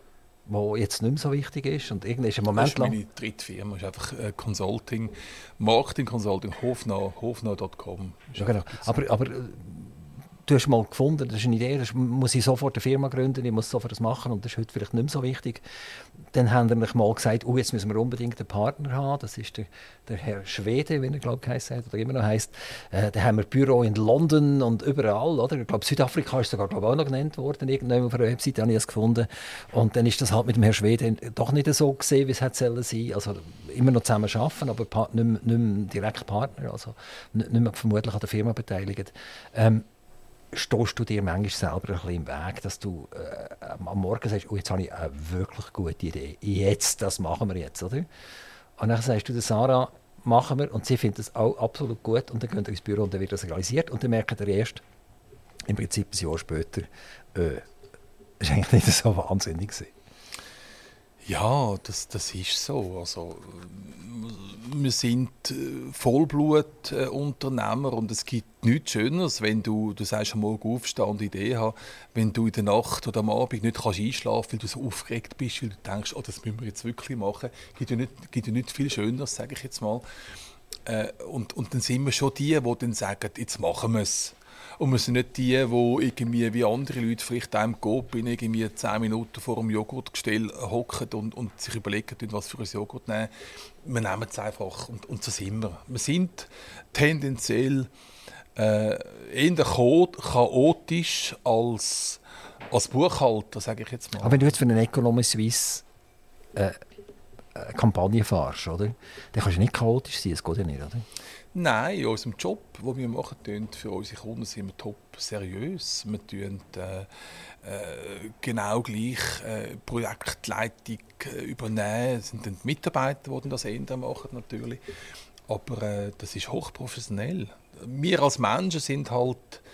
wo jetzt nicht mehr so wichtig ist. Und irgendwann ist ein Das Moment ist lang... meine dritte Firma. Das ist einfach äh, Consulting, Marketing Consulting, hofnah, hofnah Punkt com. Ja, genau. Aber, aber äh, du hast mal gefunden, das ist eine Idee, das muss ich sofort eine Firma gründen, ich muss sofort das machen und das ist heute vielleicht nicht mehr so wichtig. Dann haben wir mal gesagt, oh, jetzt müssen wir unbedingt einen Partner haben. Das ist der, der Herr Schwede, wie er glaube ich heisst, oder immer noch heisst. Äh, dann haben wir Büro in London und überall, oder? Ich glaube, Südafrika ist sogar glaube ich, auch noch genannt worden, irgendwann auf einer Webseite habe ich es gefunden. Und dann ist das halt mit dem Herrn Schwede doch nicht so gesehen, wie es hätte sollen sein. Also immer noch zusammen arbeiten, aber pa- nicht, mehr, nicht mehr direkt Partner, also nicht, nicht mehr vermutlich an der Firma beteiligt. Ähm, Stehst du dir manchmal selber ein bisschen im Weg, dass du äh, am Morgen sagst, oh, jetzt habe ich eine wirklich gute Idee, jetzt, das machen wir jetzt, oder? Und dann sagst du der Sarah, machen wir, und sie findet das auch absolut gut und dann geht ihr ins Büro und dann wird das realisiert und dann merkt ihr erst, im Prinzip ein Jahr später, äh, das war eigentlich nicht so wahnsinnig gewesen. Ja, das, das ist so. Also, wir sind äh, Vollblutunternehmer und es gibt nichts Schöneres, wenn du, du sagst, am Morgen aufstehen und eine Idee haben, wenn du in der Nacht oder am Abend nicht kannst einschlafen kannst, weil du so aufgeregt bist, weil du denkst, oh, das müssen wir jetzt wirklich machen. Es gibt ja nicht, gibt ja nicht viel Schöneres, sage ich jetzt mal. Äh, und, und dann sind wir schon die, die dann sagen, jetzt machen wir es. Und wir sind nicht die, die irgendwie wie andere Leute vielleicht einem Coop in irgendwie zehn Minuten vor dem Joghurtgestell hocken und, und sich überlegen, was für ein Joghurt nehmen. Wir nehmen es einfach und, und so sind wir. Wir sind tendenziell äh, eher chaotisch als, als Buchhalter, sage ich jetzt mal. Aber wenn du jetzt für eine Economy Suisse äh, eine Kampagne fährst, oder? Dann kannst du nicht chaotisch sein, das geht ja nicht, oder? Nein, in unserem Job, den wir machen, für unsere Kunden sind wir top seriös. Wir tun äh, äh, genau gleich äh, Projektleitung äh, übernehmen. Es sind dann die Mitarbeiter, die das ändern machen natürlich. Aber äh, das ist hochprofessionell. Wir als Menschen sind halt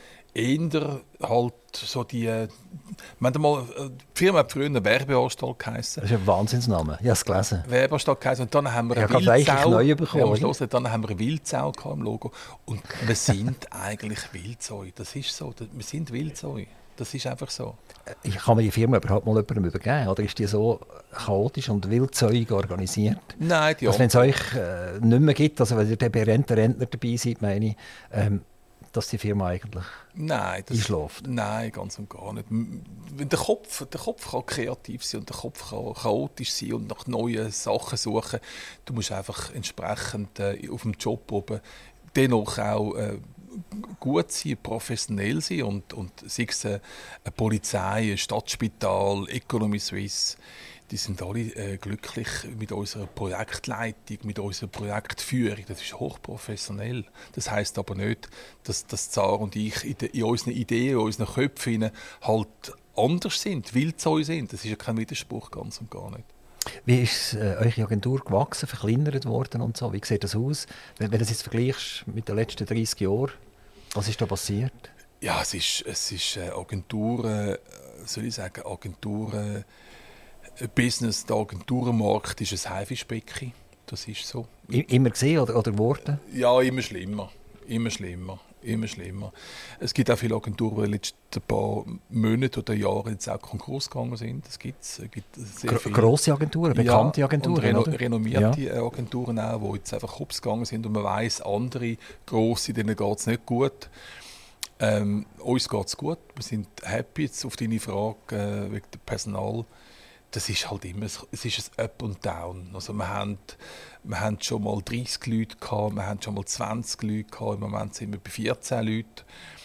eher halt so die... Äh, wir haben mal, die Firma hat früher eine Werbeanstalt geheissen. Das ist ein Wahnsinnsname. Ich habe es gelesen. Werbeanstalt geheissen. Und dann haben wir ja, eine Wildsau. Neu bekommen, ja, Schluss, dann haben wir eine Wildsau im Logo. Und wir sind eigentlich Wildsau. Das ist so. Wir sind Wildsau. Das ist einfach so. Ich kann mir die Firma überhaupt mal jemandem übergeben? Oder ist die so chaotisch und wildzeuig organisiert? Nein, die also, wenn es euch äh, nicht mehr gibt, also wenn ihr der berennte Rentner dabei seid, meine ich, ähm, dass die Firma eigentlich nein, das, einschläft? Nein, ganz und gar nicht. Der Kopf, der Kopf kann kreativ sein und der Kopf kann chaotisch sein und nach neuen Sachen suchen. Du musst einfach entsprechend äh, auf dem Job oben dennoch auch äh, gut sein, professionell sein und, und sei es eine Polizei, ein Stadtspital, Economy Suisse, die sind alle äh, glücklich mit unserer Projektleitung, mit unserer Projektführung. Das ist hochprofessionell. Das heisst aber nicht, dass, dass Zara und ich in, de, in unseren Ideen, in unseren Köpfen halt anders sind, Wildsau sind. Das ist ja kein Widerspruch, ganz und gar nicht. Wie ist äh, eure Agentur gewachsen, verkleinert worden und so? Wie sieht das aus? Wenn, wenn du das jetzt vergleichst mit den letzten dreißig Jahren, was ist da passiert? Ja, es ist, es ist äh, Agenturen, soll ich sagen, Agenturen, Business, der Agenturenmarkt ist ein Haifischbecken. Das ist so. I, immer gesehen oder, oder geworden? Ja, immer schlimmer. Immer schlimmer. Immer schlimmer. Es gibt auch viele Agenturen, die in den letzten paar Monaten oder Jahren jetzt auch Konkurs gegangen sind. Es gibt, es gibt sehr Gro- viele. Grosse Agenturen, bekannte ja, Agenturen, und reno- oder? renommierte Ja. Agenturen auch, die jetzt einfach hops gegangen sind und man weiss, andere grosse, denen geht es nicht gut. Ähm, uns geht es gut. Wir sind happy jetzt auf deine Frage äh, wegen dem Personal. Das ist halt immer, es ist ein Up und Down. Also wir haben, wir haben schon mal dreißig Leute gehabt, wir haben schon mal zwanzig Leute gehabt, im Moment sind wir bei vierzehn Leuten.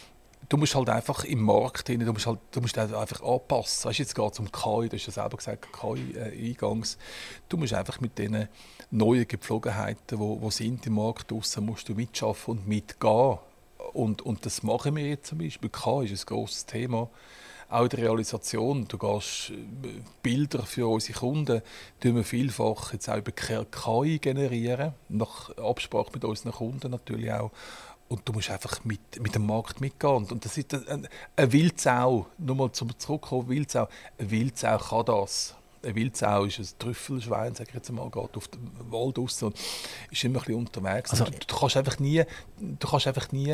Du musst halt einfach im Markt rein, du musst halt, du musst halt einfach anpassen. Weißt, jetzt geht es um K I, du hast ja selber gesagt, K I äh, eingangs. Du musst einfach mit diesen neuen Gepflogenheiten, die, die sind im Markt draussen, musst du mitschaffen und mitgehen. Und, und das machen wir jetzt zum Beispiel. K I ist ein grosses Thema. Auch in der Realisation, du gehst Bilder für unsere Kunden, tun wir vielfach jetzt auch über K I generieren, nach Absprache mit unseren Kunden natürlich auch. Und du musst einfach mit, mit dem Markt mitgehen. Und, und das ist eine, eine Wildsau, nur mal zum Zurückkommen, Wildsau, eine Wildsau kann das. Eine Wildsau ist ein Trüffelschwein, sage ich jetzt mal, geht auf den Wald raus und ist immer ein bisschen unterwegs. Also, du, du kannst einfach nie, du kannst einfach nie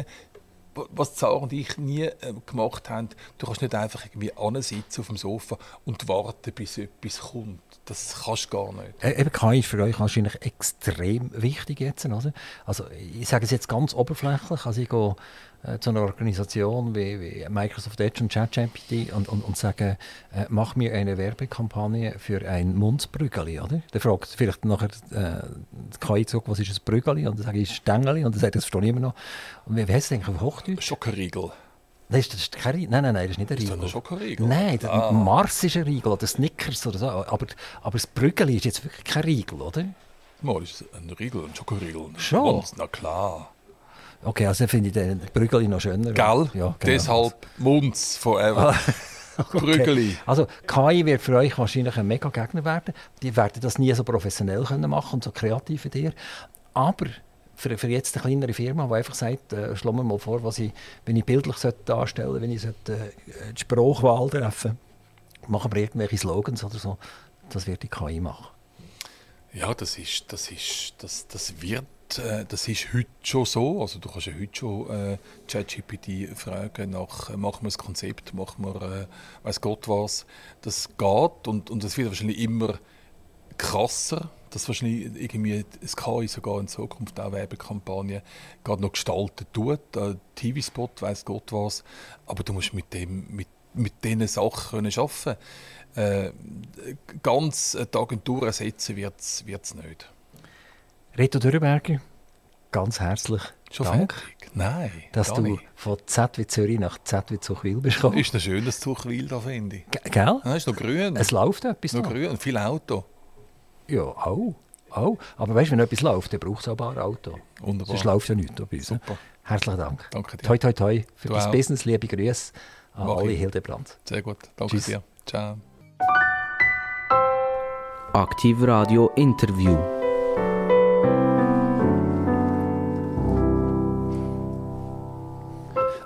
was Zara und ich nie äh, gemacht haben, du kannst nicht einfach irgendwie ansitzen auf dem Sofa und warten, bis etwas kommt. Das kannst du gar nicht. Äh, eben K I ist für euch wahrscheinlich extrem wichtig jetzt. Oder? Also ich sage es jetzt ganz oberflächlich. Also ich gehe äh, zu einer Organisation wie, wie Microsoft Edge und ChatGPT und, und, und sage, äh, mach mir eine Werbekampagne für ein Mundsbrügeli. Oder? Der fragt vielleicht nachher äh, die K I zurück, was ist ein Brügeli? Und dann sage ich Stängeli und dann sagt er, das verstehe ich immer noch. Und wie heißt es eigentlich auf Hochdeutsch? Schokoriegel. Nein, das ist kein Riegel. Nein, nein, nein, das ist nicht ein Ist Riegel. das ein Schokoriegel? Nein, der Ah. Mars ist ein Riegel oder Snickers oder so. Aber, aber das Brügeli ist jetzt wirklich kein Riegel, oder? Mal ist es ein Riegel, ein Schokoriegel. Schon? Und, na klar. Okay, also finde ich den Brügeli noch schöner. Gell? Ja, genau. Deshalb Munds forever. Okay. Brügeli. Also K I wird für euch wahrscheinlich ein mega Gegner werden. Die werden das nie so professionell können machen und so kreativ wie ihr. Aber für, für jetzt eine kleinere Firma, die einfach sagt, äh, schlagen wir mal vor, was ich, wenn ich bildlich darstellen sollte, wenn ich sollte, äh, die Sprachwahl treffen, machen wir irgendwelche Slogans oder so. Das wird die K I machen. Ja, das ist, das ist, das, das wird, äh, das ist heute schon so. Also du kannst ja heute schon äh, ChatGPT fragen nach, äh, machen wir ein Konzept, machen wir, äh, weiss Gott was. Das geht und, und das wird wahrscheinlich immer krasser. dass wahrscheinlich irgendwie das K I sogar in Zukunft auch Werbekampagnen gerade noch gestalten tut, äh, T V-Spot, weiss Gott was, aber du musst mit dem, mit, mit diesen Sachen können arbeiten. Äh, ganz die Agentur ersetzen wird es nicht. Reto Dürrenberger, ganz herzlich Schon Dank, fertig? Nein, dass gar du nicht. von Z wie Zürich nach Z wie Zuchwil bist gekommen. Ist noch schön, das Zuchwil da, finde ich. G- Gell? Ja, ist noch grün. Es läuft etwas noch noch. grün und viel Auto. Ja, auch. auch. Aber weißt du, wenn etwas läuft, dann braucht es auch ein paar Auto. Wunderbar. Sonst läuft ja nichts bei uns. Super. Herzlichen Dank. Danke dir. Toi, toi, toi für Du dein auch. Business. Liebe Grüße an Mach alle ich. Hildebrand. Sehr gut. Danke Tschüss. dir. Ciao. Aktiv Radio Interview.